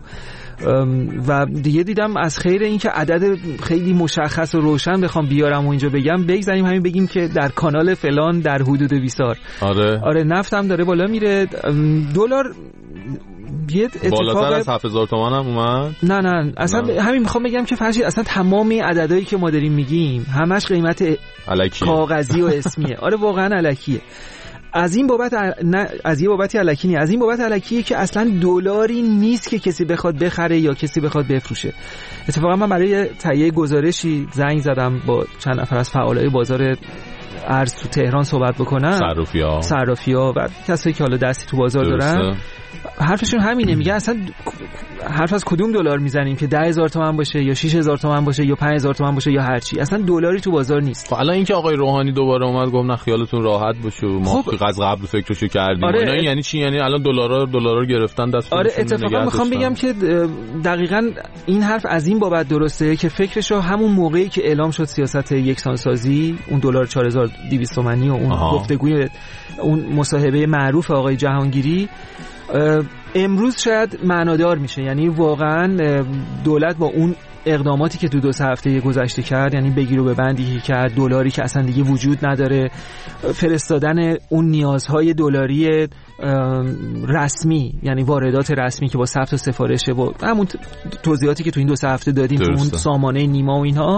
و دیگه دیدم از خیر این که عدد خیلی مشخص و روشن بخوام بیارم و اینجا بگم، بگذاریم همین بگیم که در کانال فلان در حدود بیسار. آره آره نفت هم داره بالا میره. دلار یه بالاتر از هفت هزار تومان هم اومد. نه نه اصلا نه. همین میخوام بگم که فرض اصلا تمام عددهایی که ما داریم میگیم همش قیمت الکی کاغذی و اسمیه. آره واقعا الکیه. از این بابت نه از یه بابتی الکی نیست، از این بابت الکیه که اصلا دلاری نیست که کسی بخواد بخره یا کسی بخواد بفروشه. اتفاقا من برای تهیه گزارشی زنگ زدم با چند نفر از فعالای بازار ارز تو تهران صحبت بکنم، صرافی‌ها صرافی‌ها و کسایی که حالا دستی تو بازار درسته. دارن. حرفشون همینه، میگه اصلا حرف از کدوم دلار میزنیم که ده هزار تومان باشه یا شش هزار تومان باشه یا پنج هزار تومان باشه یا هر چی، اصلا دلاری تو بازار نیست. خب الان اینکه آقای روحانی دوباره اومد گفت نه خیالتون راحت باشه ما خب از قبل فکرشو کردیم. آره اینا یعنی چی؟ یعنی الان دلارا دلارا رو گرفتن دست خودشون. آره اتفاقا میخوام بگم که دقیقاً این حرف از این بابت درسته که فکرشو همون موقعی که اعلام شد سیاست یکسانسازی، اون دلار چهار هزار و دویست تومانی و اون گفتگوی اون مصاحبه معروف آقای جهانگیری امروز شاید معنادار میشه. یعنی واقعا دولت با اون اقداماتی که تو دو سه هفته گذشته کرد، یعنی بگیر و ببندی کرد، دلاری که اصلا دیگه وجود نداره، فرستادن اون نیازهای دلاری رسمی یعنی واردات رسمی که با ثبت و سفارشه با همون توضیحاتی که تو این دو سه هفته دادیم تو اون سامانه نیما و اینها،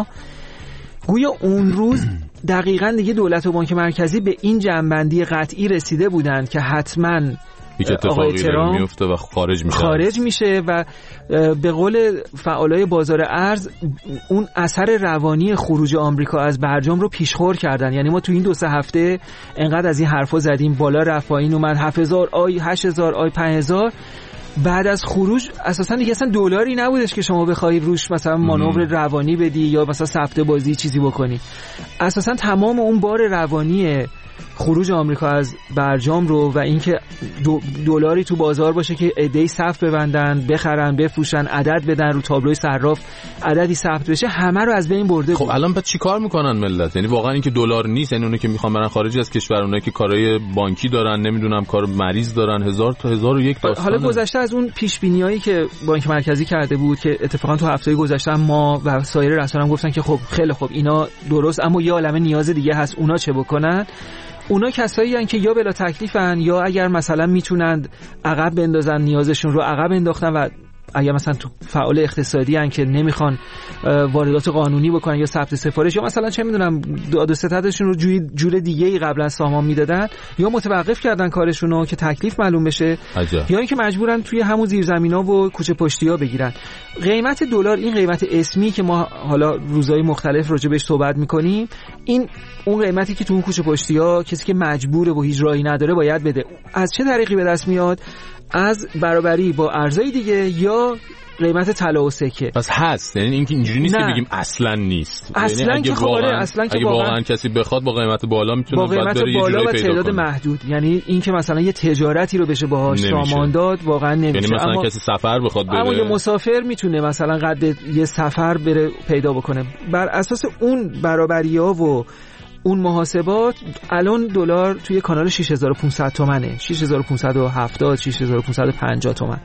گویا اون روز دقیقاً دیگه دولت و بانک مرکزی به این جنبندی قطعی رسیده بودند که حتماً یک اتفاقی داره میفته و خارج میشه خارج میشه و به قول فعالای بازار ارز اون اثر روانی خروج آمریکا از برجام رو پیشخور کردن. یعنی ما تو این دو سه هفته انقدر از این حرفا زدیم، بالا رفت پایین اومد، هفت هزار آی هشت هزار آی پنج هزار، بعد از خروج اساسا دیگه اصلا دلاری نبودش که شما بخوای روش مثلا مانور روانی بدی یا مثلا سفته بازی چیزی بکنی. اساسا تمام اون بار روانی خروج آمریکا از برجام رو و اینکه دلاری تو بازار باشه که عده‌ای صف ببندن، بخرن، بفروشن، عدد بدن، رو تابلوی صراف عددی ثبت بشه، همه رو از بین برده. خب الان بعد چیکار میکنن ملت؟ یعنی واقعا اینکه دلار نیست، یعنی اونایی که میخوان برن خارج از کشور، اونایی که کارهای بانکی دارن، نمیدونم کار مریض دارن، هزار تا هزار و یک داستان. حالا گذشته از اون پیش بینیایی که بانک مرکزی کرده بود که اتفاقا تو هفته گذشته ما و سایر رسانه‌ها گفتن که خب خیلی خب اینا درست، اما یه عالمه نیاز دیگه هست، اونا چه بکنن؟ اونا کسایی هستن که یا بلا تکلیفن یا اگر مثلا میتونن عقب بندازن نیازشون رو عقب انداختن و اگر مثلا تو فعال اقتصادی هستن که نمیخوان واردات قانونی بکنن یا ثبت سفارش یا مثلا چه میدونم داد و ستدشون رو جوی جور دیگه‌ای قبلا سامان میدادن یا متوقف کردن کارشون رو که تکلیف معلوم بشه عجب. یا اینکه مجبورن توی همون زیرزمینا و کوچه پشتی‌ها بگیرن. قیمت دلار، این قیمت اسمی که ما حالا روزهای مختلف راجع بهش صحبت میکنیم، این اون قیمتی که تو اون کوچه پشتی‌ها کسی که مجبوره و هیچ راهی نداره باید بده. از چه طریقی به دست میاد؟ از برابری با ارزهای دیگه یا قیمت طلا و سکه. پس هست، یعنی اینکه اینجوری نیست نه. که بگیم اصلا نیست. اصلا یعنی که خب آره اصلا که اگه واقعا, واقعا کسی بخواد با قیمت بالا میتونه با قیمت بالا و تعداد محدود، یعنی اینکه مثلا یه تجارتی رو بشه باهاش سامان داد واقعا نمیشه. یعنی مثلا اما کسی سفر بخواد بره، اما یه مسافر میتونه مثلا قد یه سفر بره پیدا بکنه. بر اساس اون برابری‌ها و اون محاسبات الان دلار توی کانال شش هزار و پانصد تومنه، شش هزار و پانصد و هفتاد، شش هزار و پانصد و پنجاه تومن.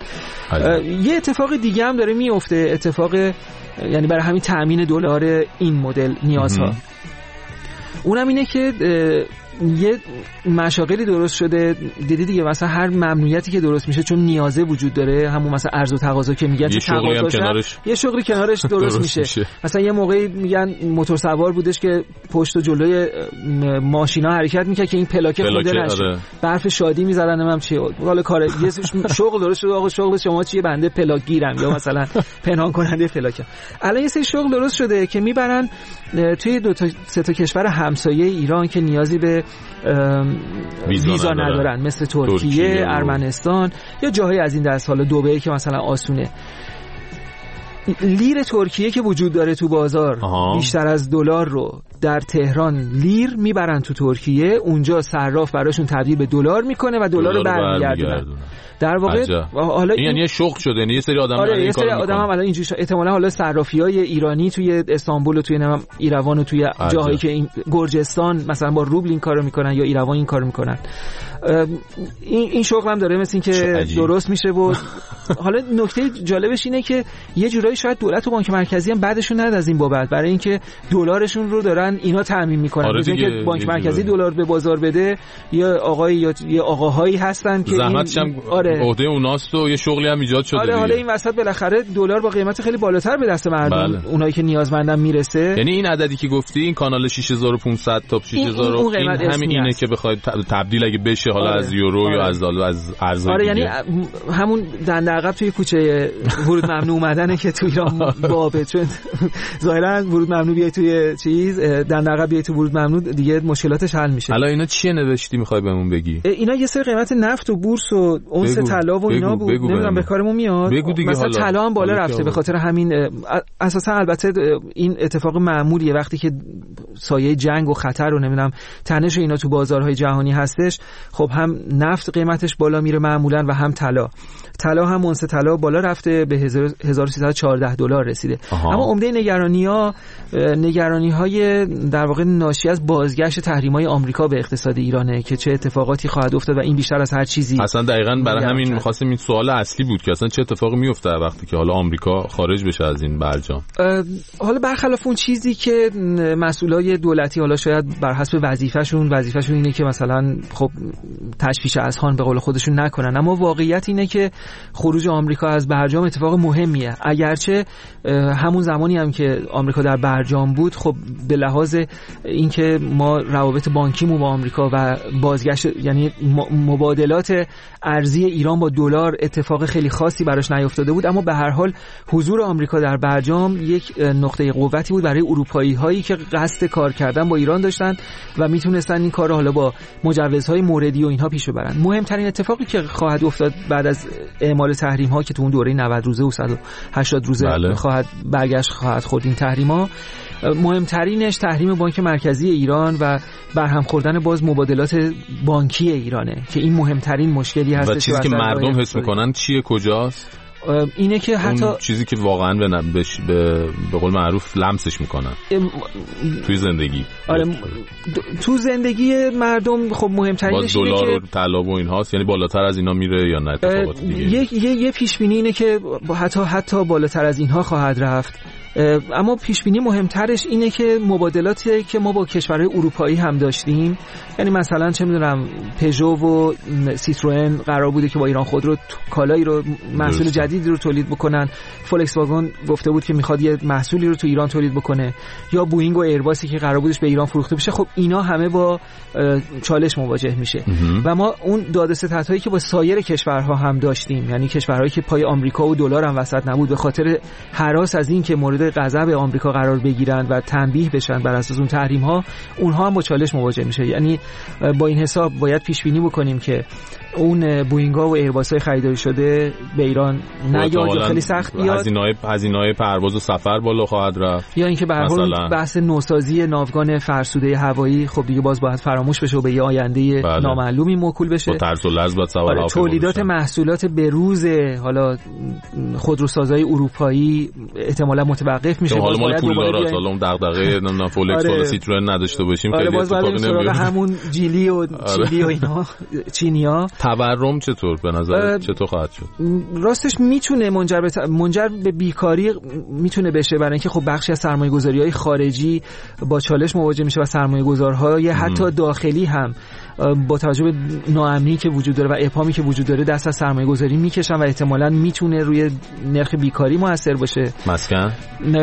یه اتفاق دیگه هم داره میفته، اتفاق یعنی برای همین تأمین دلار این مدل نیازها، اونم اینه که یه مشاغلی درست شده. دیدی دیگه مثلا هر ممنوعیتی که درست میشه چون نیازه وجود داره، همون مثلا عرض و تقاضا که میگن یه شغلی هم کنارش یه شغلی کنارش درست, درست میشه. میشه مثلا یه موقعی میگن موتور سوار بودش که پشت و جلوی ماشینا حرکت میکرد که این پلاکه خونده نشه، آره. برف شادی میزدن نمیدونم چی، حالا کار یه شغل درست شده، آقا شغل شما چیه؟ بنده پلاک گیرم یا مثلا پنهان کننده پلاک. الان یه سری شغل درست شده که میبرن توی دو تا سه تا کشور همسایه ایران که نیازی به ویزا, ویزا ندارن. ندارن مثل ترکیه, ترکیه ارمنستان یا جاهای از این دست، حالا دبی که مثلا آسونه. لیر ترکیه که وجود داره تو بازار آها. بیشتر از دلار رو در تهران لیر میبرن تو ترکیه، اونجا صراف براشون تبدیل به دلار میکنه و دلار رو برمیگردونن. در واقع حالا این یعنی یه شغل شده، یعنی یه سری آدم آره یه سری آدم هم الان اینجوری احتمالاً حالا صرافی‌های ایرانی توی استانبول و توی ایروان و توی جاهایی که این گرجستان مثلا با روبل این کارو میکنن یا ایروان این کارو میکنن، این این شغل هم داره مثل این که درست میشه. و حالا نکته جالبش اینه که یه جورایی شاید دولت و بانک مرکزی هم بعدشون ند از این بابت، برای اینکه دلارشون رو دارن اینا تامین میکنن. آره که بانک مرکزی دلار به بازار بده، یا آقای یا یه آقاهایی هستن که زحمتش هم آره عهده اوناست و یه شغلی هم ایجاد شده. آره حالا این وسط بالاخره دلار با قیمت خیلی بالاتر به دست مردم بله. اونایی که نیازمندن میرسه. یعنی این عددی که گفتی، این کانال شش هزار و پانصد تا شش هزار این, این, این همین اینه که بخواد تبدیل اگه بشه حالا آره. از یورو آره. یا از دلار از ارز آره دیگه. یعنی همون دندقب توی کوچه ورود ممنوع اومدنه که تو ایران بابه، چون ظاهرا ورود ممنوع بیای توی چیز دندقب بیای تو ورود ممنوع دیگه مشکلاتش حل میشه. حالا اینا چیه نوشتی میخوای بهمون بگی؟ اینا یه سری قیمت نفت و بورس و اونس طلا و اینا بود، نمیدونم به کارمون میاد. مثلا طلا هم بالا رفته به خاطر همین. اساسا البته این اتفاق معمولیه وقتی که سایه جنگ و خطر رو نمیدونم تنش اینا تو بازارهای جهانی هستش، خب هم نفت قیمتش بالا میره معمولا و هم طلا. طلا هم اونس طلا بالا رفته به هزار و سیصد و چهارده دلار رسیده. آها. اما عمده نگرانی‌ها نگرانی‌های در واقع ناشی از بازگشت تحریم‌های آمریکا به اقتصاد ایرانه که چه اتفاقاتی خواهد افتاد و این بیشتر از هر چیزی. اصلا دقیقاً برای همین می‌خواستم این سوال اصلی بود که اصلا چه اتفاقی میفته وقتی که حالا آمریکا خارج بشه از این برجام. حالا برخلاف اون چیزی که مسئولای دولتی حالا شاید بر حسب وظیفه‌شون وظیفه‌شون اینه که مثلا خب تشویش اذهان به قول خودشون نکنن، اما واقعیت اینه که خروج آمریکا از برجام اتفاق مهمیه. اگرچه همون زمانی هم که آمریکا در برجام بود، خب به لحاظ اینکه ما روابط بانکیمون با آمریکا و بازگشت یعنی مبادلات ارزی ایران با دلار اتفاق خیلی خاصی براش نیفتاده بود، اما به هر حال حضور آمریکا در برجام یک نقطه قوتی بود برای اروپایی هایی که قصد کار کردن با ایران داشتن و میتونستن این کار رو حالا با مجوزهای موردی و اینها پیش ببرن. مهمترین اتفاقی که خواهد افتاد بعد از اعمال تحریم ها که تو اون دوره نود روزه و صد و هشتاد روزه بله. خواهد برگشت خواهد خورد این تحریم ها، مهمترینش تحریم بانک مرکزی ایران و برهم خوردن باز مبادلات بانکی ایرانه که این مهمترین مشکلی هست. و چیزی که مردم حس میکنن چیه، کجاست؟ اینه که حتی اون چیزی که واقعا به بش... به به قول معروف لمسش میکنن ام... توی زندگی. آره تو زندگی مردم خب مهمترینش اینه که دلار و طلا و اینهاست، یعنی بالاتر از اینا میره یا نه اتفاقات دیگه. یه یه, یه پیش بینی اینه که حتی حتی بالاتر از اینها خواهد رفت. اما پیش بینی مهمترش اینه که مبادلاتی که ما با کشورهای اروپایی هم داشتیم، یعنی مثلا چه میدونم پژو و سیتروئن قرار بوده که با ایران خودرو کالایی رو محصول جدیدی رو تولید بکنن، فولکس واگن گفته بود که میخواد یه محصولی رو تو ایران تولید بکنه، یا بوئینگ و ایرباسی که قرار بودش به ایران فروخته بشه، خب اینا همه با چالش مواجه میشه. و ما اون داد و ستدهایی که با سایر کشورها هم داشتیم، یعنی کشورهایی که پای آمریکا و دلار هم وسط نبود، به خاطر هراس از این که مورد غضب آمریکا قرار بگیرن و تنبیه بشن بر اساس اون تحریم ها، اونها هم با چالش مواجه میشه. یعنی با این حساب باید پیش بینی بکنیم که اون بوئینگ‌ها و ایرباس‌های خریداری شده به ایران نیاد یا خیلی سخت بیاد، هزینه‌های هزینه‌های پرواز و سفر بالا خواهد رفت، یا اینکه به هر حال بحث نوسازی ناوگان فرسوده هوایی خب دیگه باز باید فراموش بشه و به یه آینده بله. نامعلومی موکول بشه. با ترس و لرز باید سوار آره، تولیدات محصولات بروز حالا خودروسازای اروپایی احتمالاً متوقف میشه. حالا ما پولدارات حالا اون دغدغه نمیدونم فولکس و سیتروئن نداشته باشیم خیلی اتفاقی نمیفته. همون جیلی و چیلی و اینا چینیا. تورم چطور به نظر چطور خواهد شد؟ راستش میتونه منجر به منجر به بیکاری میتونه بشه، برای اینکه خب بخشی از سرمایه‌گذاری‌های خارجی با چالش مواجه میشه و سرمایه‌گذارهای حتی داخلی هم با توجه به ناامنی که وجود داره و ابهامی که وجود داره دست از سرمایه‌گذاری میکشن و احتمالاً میتونه روی نرخ بیکاری موثر باشه. مسکن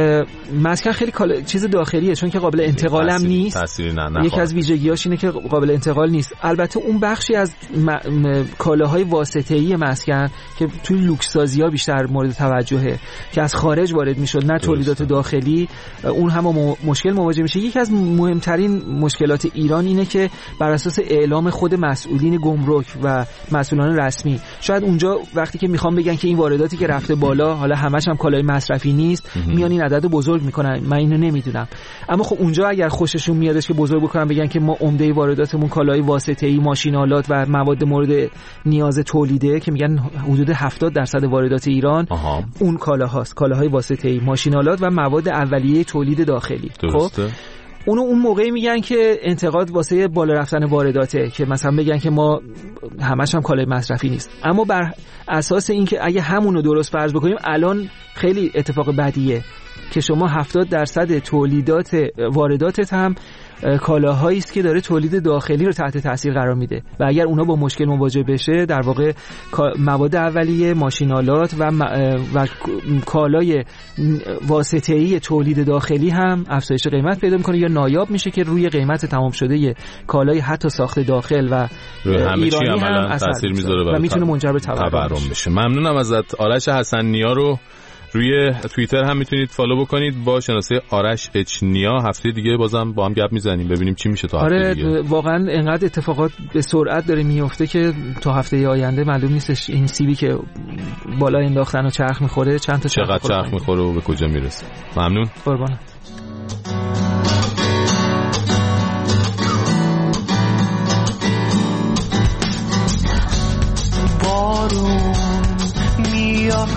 مسکن خیلی چیز داخلیه، چون که قابل انتقال هم نیست. یکی از ویژگی‌هاش اینه که قابل انتقال نیست. البته اون بخشی از م... م... کالاهای واسطه‌ای مسکن که توی لوکس‌سازی‌ها بیشتر مورد توجهه که از خارج وارد میشد، نه تولیدات داخلی، اون هم م... مشکل مواجه میشه. یکی از مهمترین مشکلات ایران اینه که بر اساس اعلام خود مسئولین گمرک و مسئولان رسمی. شاید اونجا وقتی که میخوام بگن که این وارداتی که رفته بالا حالا همش هم کالای مصرفی نیست، میان این عددو بزرگ میکنن، من اینو نمیدونم. اما خب اونجا اگر خوششون میادش که بزرگ بکنن بگن که ما عمده وارداتمون کالای واسطه‌ای، ماشین‌آلات و مواد مورد نیاز تولیده که میگن حدود هفتاد درصد واردات ایران آها. اون کالاهاست، کالاهای واسطه‌ای، ماشین‌آلات و مواد اولیه تولید داخلی. درسته. خب اونو اون موقعی میگن که انتقاد واسه بالا رفتن وارداته، که مثلا بگن که ما همش هم کالای مصرفی نیست. اما بر اساس اینکه اگه همونو درست فرض بکنیم الان خیلی اتفاق بدیه که شما هفتاد درصد تولیدات وارداتت هم کالاهایی است که داره تولید داخلی رو تحت تاثیر قرار میده و اگر اونا با مشکل مواجه بشه در واقع مواد اولیه، ماشین‌آلات و و کالای واسطه‌ای تولید داخلی هم افزایش قیمت پیدا میکنه یا نایاب میشه که روی قیمت تمام شده کالای حتی ساخت داخل و ایرانی هم تاثیر میذاره و میتونه منجر به تورم بشه. ممنونم ازت. آرش حسن‌نیا رو روی توییتر هم میتونید فالو بکنید با شناسه آرش اچ نیا. هفته دیگه بازم با هم گپ میزنیم ببینیم چی میشه تا هفته آره دیگه. واقعا انقدر اتفاقات به سرعت داره میفته که تا هفته آینده معلوم نیستش این سیبی که بالا انداختن و چرخ میخوره چند تا چقدر چرخ میخوره و به کجا میرسه. ممنون. قربانت. بارون میاد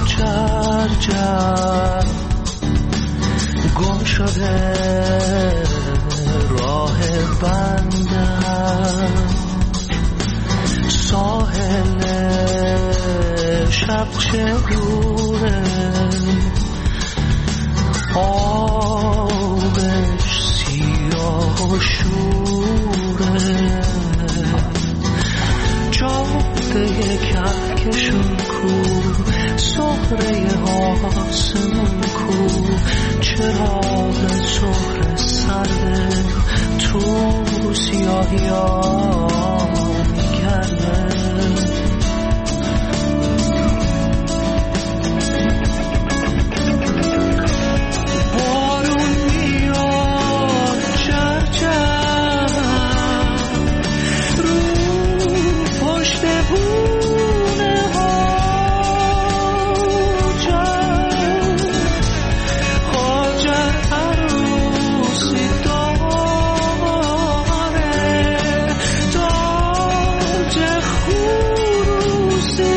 چرچر گم شده راه بندم ساحل شب چگونه آبش سیاه و شوره جاده کهکشون کو سهره آسمون کو چراغ ظهر سرده تو سیاهی ها میگرده بارون میاد چرچر رو پشت بونه ها خاجر عروسی داره تاج خروسی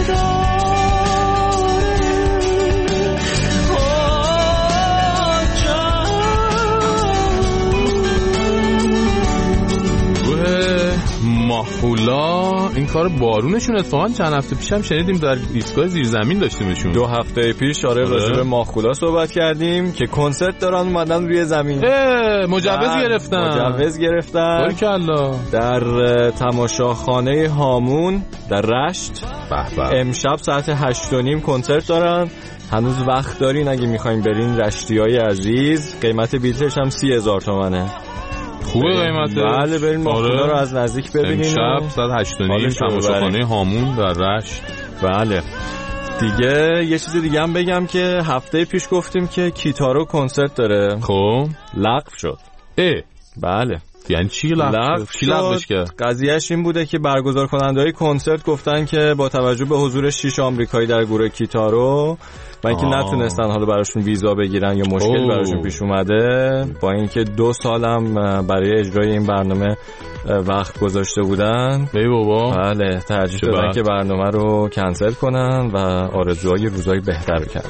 ماهولا این کار بارونشون اتفاقا چند هفته پیش هم شنیدیم در ایستگاه زیرزمین داشتیمشون. دو هفته پیش آره راجع به ماهولا صحبت کردیم که کنسرت دارن اومدن روی زمین. مجوز گرفتن. مجوز گرفتن. باریکالله. در تماشاخانه هامون در رشت. امشب ساعت هشت و نیم کنسرت دارن. هنوز وقت دارین اگه میخواین برین رشتیای عزیز. قیمت بلیتش هم سی هزار تومنه. خوبه قیمته. بله بریم ماهولا رو از نزدیک ببینیم. امشب ساعت هشت و نیم تماشاخانه هامون در رشت. بله دیگه یه چیز دیگه هم بگم که هفته پیش گفتیم که کیتارو کنسرت داره. خب لغو شد. اه بله یعنی چی لغو کی لغوش کرد؟ قضیهش این بوده که برگزار کننده‌های کنسرت گفتن که با توجه به حضور شش آمریکایی در گروه کیتارو و اینکه نتونستن حالا براشون ویزا بگیرن یا مشکل اوه. براشون پیش اومده با اینکه دو سالم برای اجرای این برنامه وقت گذاشته بودن ای بابا بله ترجیح دادن که برنامه رو کنسل کنن و آرزوهای روزای بهتر رو کردن.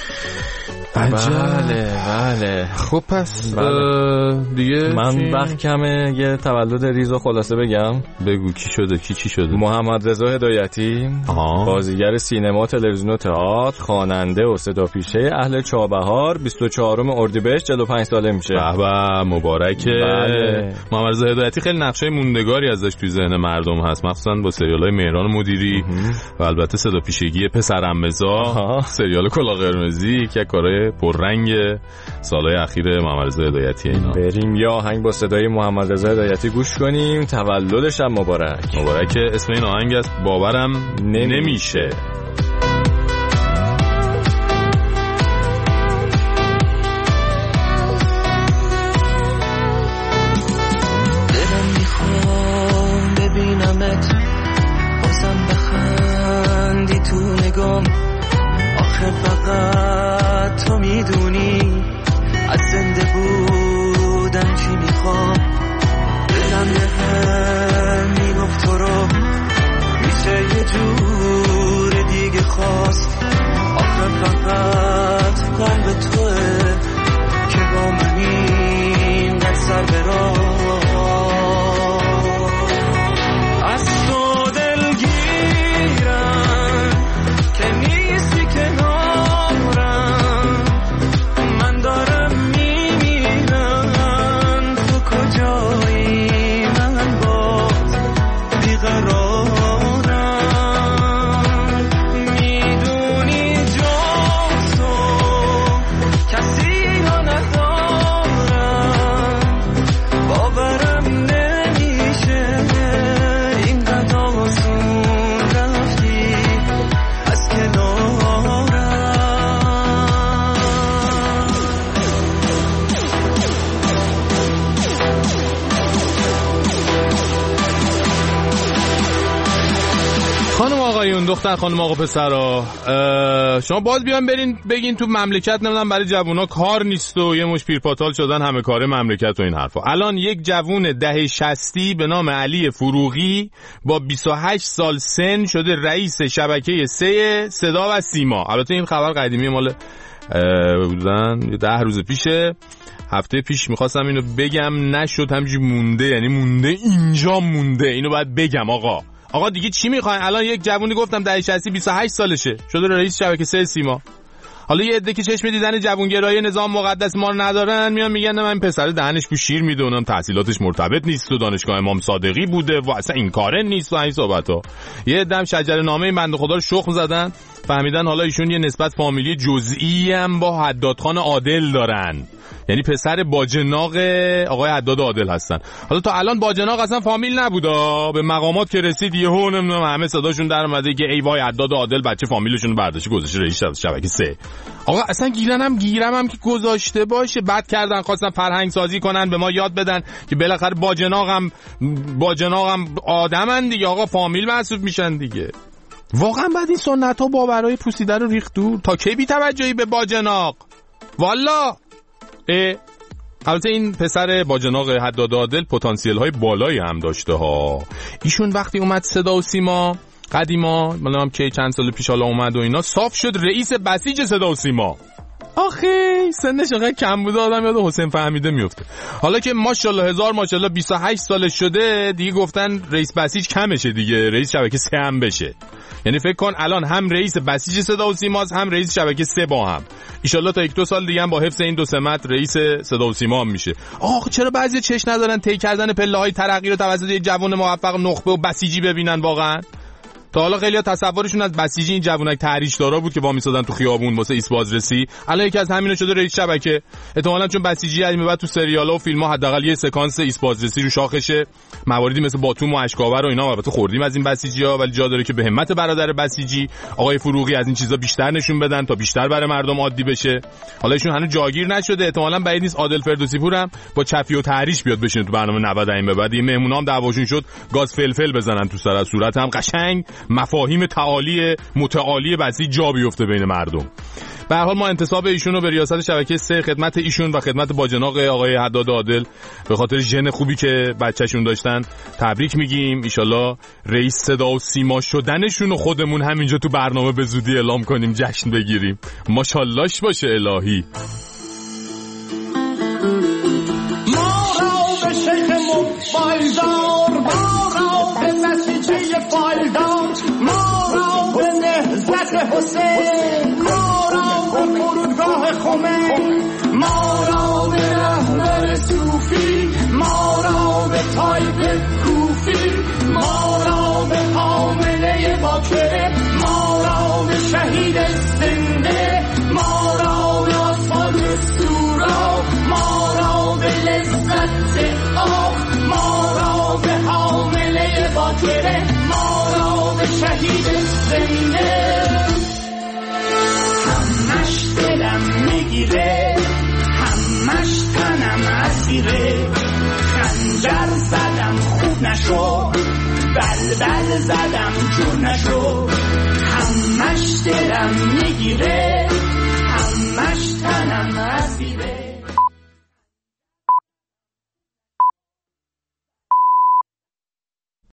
بله بله خب پس بله. دیگه من چی؟ وقت کمه یه تولد ریز و خلاصه بگم. بگو کی شده کی چی شده. محمد رضا هدایتی آها. بازیگر سینما، تلویزیون و تئاتر، خواننده و صداپیشه، اهل چابهار، بیست و چهارم اردیبهشت چهل و پنج ساله میشه. به به مبارکه. بله. محمد رضا هدایتی خیلی نقشه موندگاری ازش توی ذهن مردم هست، مخصوصا با سریال‌های مهران مدیری و البته صداپیشگی پسرم رضا، سریال کلاه قرمزی که کارهای پررنگ سالهای اخیر محمد رضا هدایتی اینا. بریم یا آهنگ با صدای محمد رضا هدایتی گوش کنیم. تولدش هم مبارک. مبارک. اسم این آهنگ است باورم نمیشه. دلم میخوام ببین آخه فقط تو میدونی از زنده بودن چی میخوام. دلم بهم میگفت تو رو میشه یه جور دیگه خواست. آخه فقط قلب توه که با منیم در سر برام. از تو دلگیرم که نیستی کنارم. من دارم میمیرم تو کجایی من باز بیقرارم. میدونی جز تو کسی رو ندارم. باورم نمیشه اینقدر آسون رفتی از کنارم. خانم آقایون، دختر خانم آقا پسرا، شما باز بیان برین بگین تو مملکت نمیدونم برای جوونا کار نیست و یه مش پیرپاتال شدن همه کاره مملکت و این حرفا. الان یک جوون دهه شصتی به نام علی فروغی با بیست و هشت سال سن شده رئیس شبکه سه صدا و سیما. البته این خبر قدیمی مال بودن ده روز پیشه، هفته پیش میخواستم اینو بگم نشد، همینجوری مونده، یعنی مونده اینجا مونده. اینو باید بگم آقا. آقا دیگه چی میخواین؟ الان یک جوونی گفتم دهه شصتی بیست و هشت سالشه شده رئیس شبکه سه سیما. حالا یه عده که چشم دیدن جوونگرایی نظام مقدس ما رو ندارن میان میگن نه من پسر دهنش کو شیر میدونم، تحصیلاتش مرتبط نیست و دانشگاه امام صادقی بوده و اصلا این کاره نیست و این صحبتا. یه عده هم شجره نامه بنده خدا رو شخم زدن، فهمیدن حالا ایشون یه نسبت فامیلی جزئی هم با حداد خان عادل دارن، یعنی پسر باجناق آقای حداد عادل هستن. حالا تا الان باجناق اصلا فامیل نبودا، به مقامات که رسید یهو نمیدونم همه صداشون در اومده که ای وای حداد عادل بچه فامیلشون برداشت گذاشته رئیس شبکه سه. آقا اصلا گیرن هم گیرم هم که گذاشته باشه، بد کردن خواستن فرهنگ سازی کنن به ما یاد بدن که بالاخره باجناق هم باجناق هم آدمن دیگه آقا، فامیل محسوب میشن دیگه. واقعا بعد این سنت ها باورای پوسیده رو ریخت دور. تا کی بی توجهی به باجناق والا. البته این پسر باجناق حداد عادل پتانسیل های بالایی هم داشته ها. ایشون وقتی اومد صدا و سیما قدیما، منم که چند سال پیش حالا اومد و اینا، صاف شد رئیس بسیج صدا و سیما. آخه سنش آقا کم بوده، آدم یاد حسین فهمیده میفته. حالا که ماشاءالله هزار ماشاءالله بیست و هشت سالش شده دیگه، گفتن رئیس بسیج کمشه دیگه، رئیس شبکه سه هم بشه. یعنی فکر کن الان هم رئیس بسیج صدا و سیماست هم رئیس شبکه سه با هم. ایشالله تا یک دو سال دیگه هم با حفظ این دو سمت رئیس صدا و سیما هم میشه. آخه چرا بعضی چش ندارن طی کردن پله‌های ترقی رو توسط یک جوان موفق نخبه و بسیجی ببینن واقعا؟ تا حالا خیلی‌ها تصورشون از بسیجی این جوونک تحریش‌دارا بود که وا می‌سادن تو خیابون واسه ایست بازرسی. الان یکی از همینا شده رئیس شبکه. احتمالاً چون بسیجی از بعد تو سریال‌ها و فیلم‌ها حداقل یه سکانس ایست بازرسی رو شاخشه. مواردی مثل باتوم و اشکاور و اینا البته خوردیم از این بسیجی‌ها، ولی جا داره که به همت برادر بسیجی آقای فروغی از این چیزا بیشتر نشون بدن تا بیشتر برای مردم عادی بشه. حالا ایشون هنوز جاگیر نشده، احتمالاً بعید نیست عادل فردوسی پور هم با چفی و تحریش بیاد بشینه تو برنامه نود این به بعد. این مهمونام دعواشون شد گاز فلفل بزنن تو سر صورت هم قشنگ مفاهیم تعالی متعالی بسیج جا بیفته بین مردم. به هر حال ما انتصاب ایشون رو به ریاست شبکه سه خدمت ایشون و خدمت باجناق آقای حداد عادل به خاطر ژن خوبی که بچه‌شون داشتن تبریک میگیم. ایشالله رئیس صدا و سیما شدنشون رو خودمون همینجا تو برنامه به زودی اعلام کنیم، جشن بگیریم. ماشاءاللهش باشه الهی. ما را به شیخ موبایلدار، ما را به مسیجه فایلدار، ما را به نهضت حسین، ما را به فرودگاه خمین، ما را به رهبر صوفی، ما را به تایپ کوفی، ما را به حامله باکره، ما را به شهید زنده، ما را به آسفال سورا، ما را به لذت آخ، ما را به حامله باکره، ما را به شهید زنده. همش دلم میگیره، همش تنم اسیره، خنجر زدم خوب نشد، بل بل زدم چون نشو، همش دلم میگیره، همش تنم اسیره.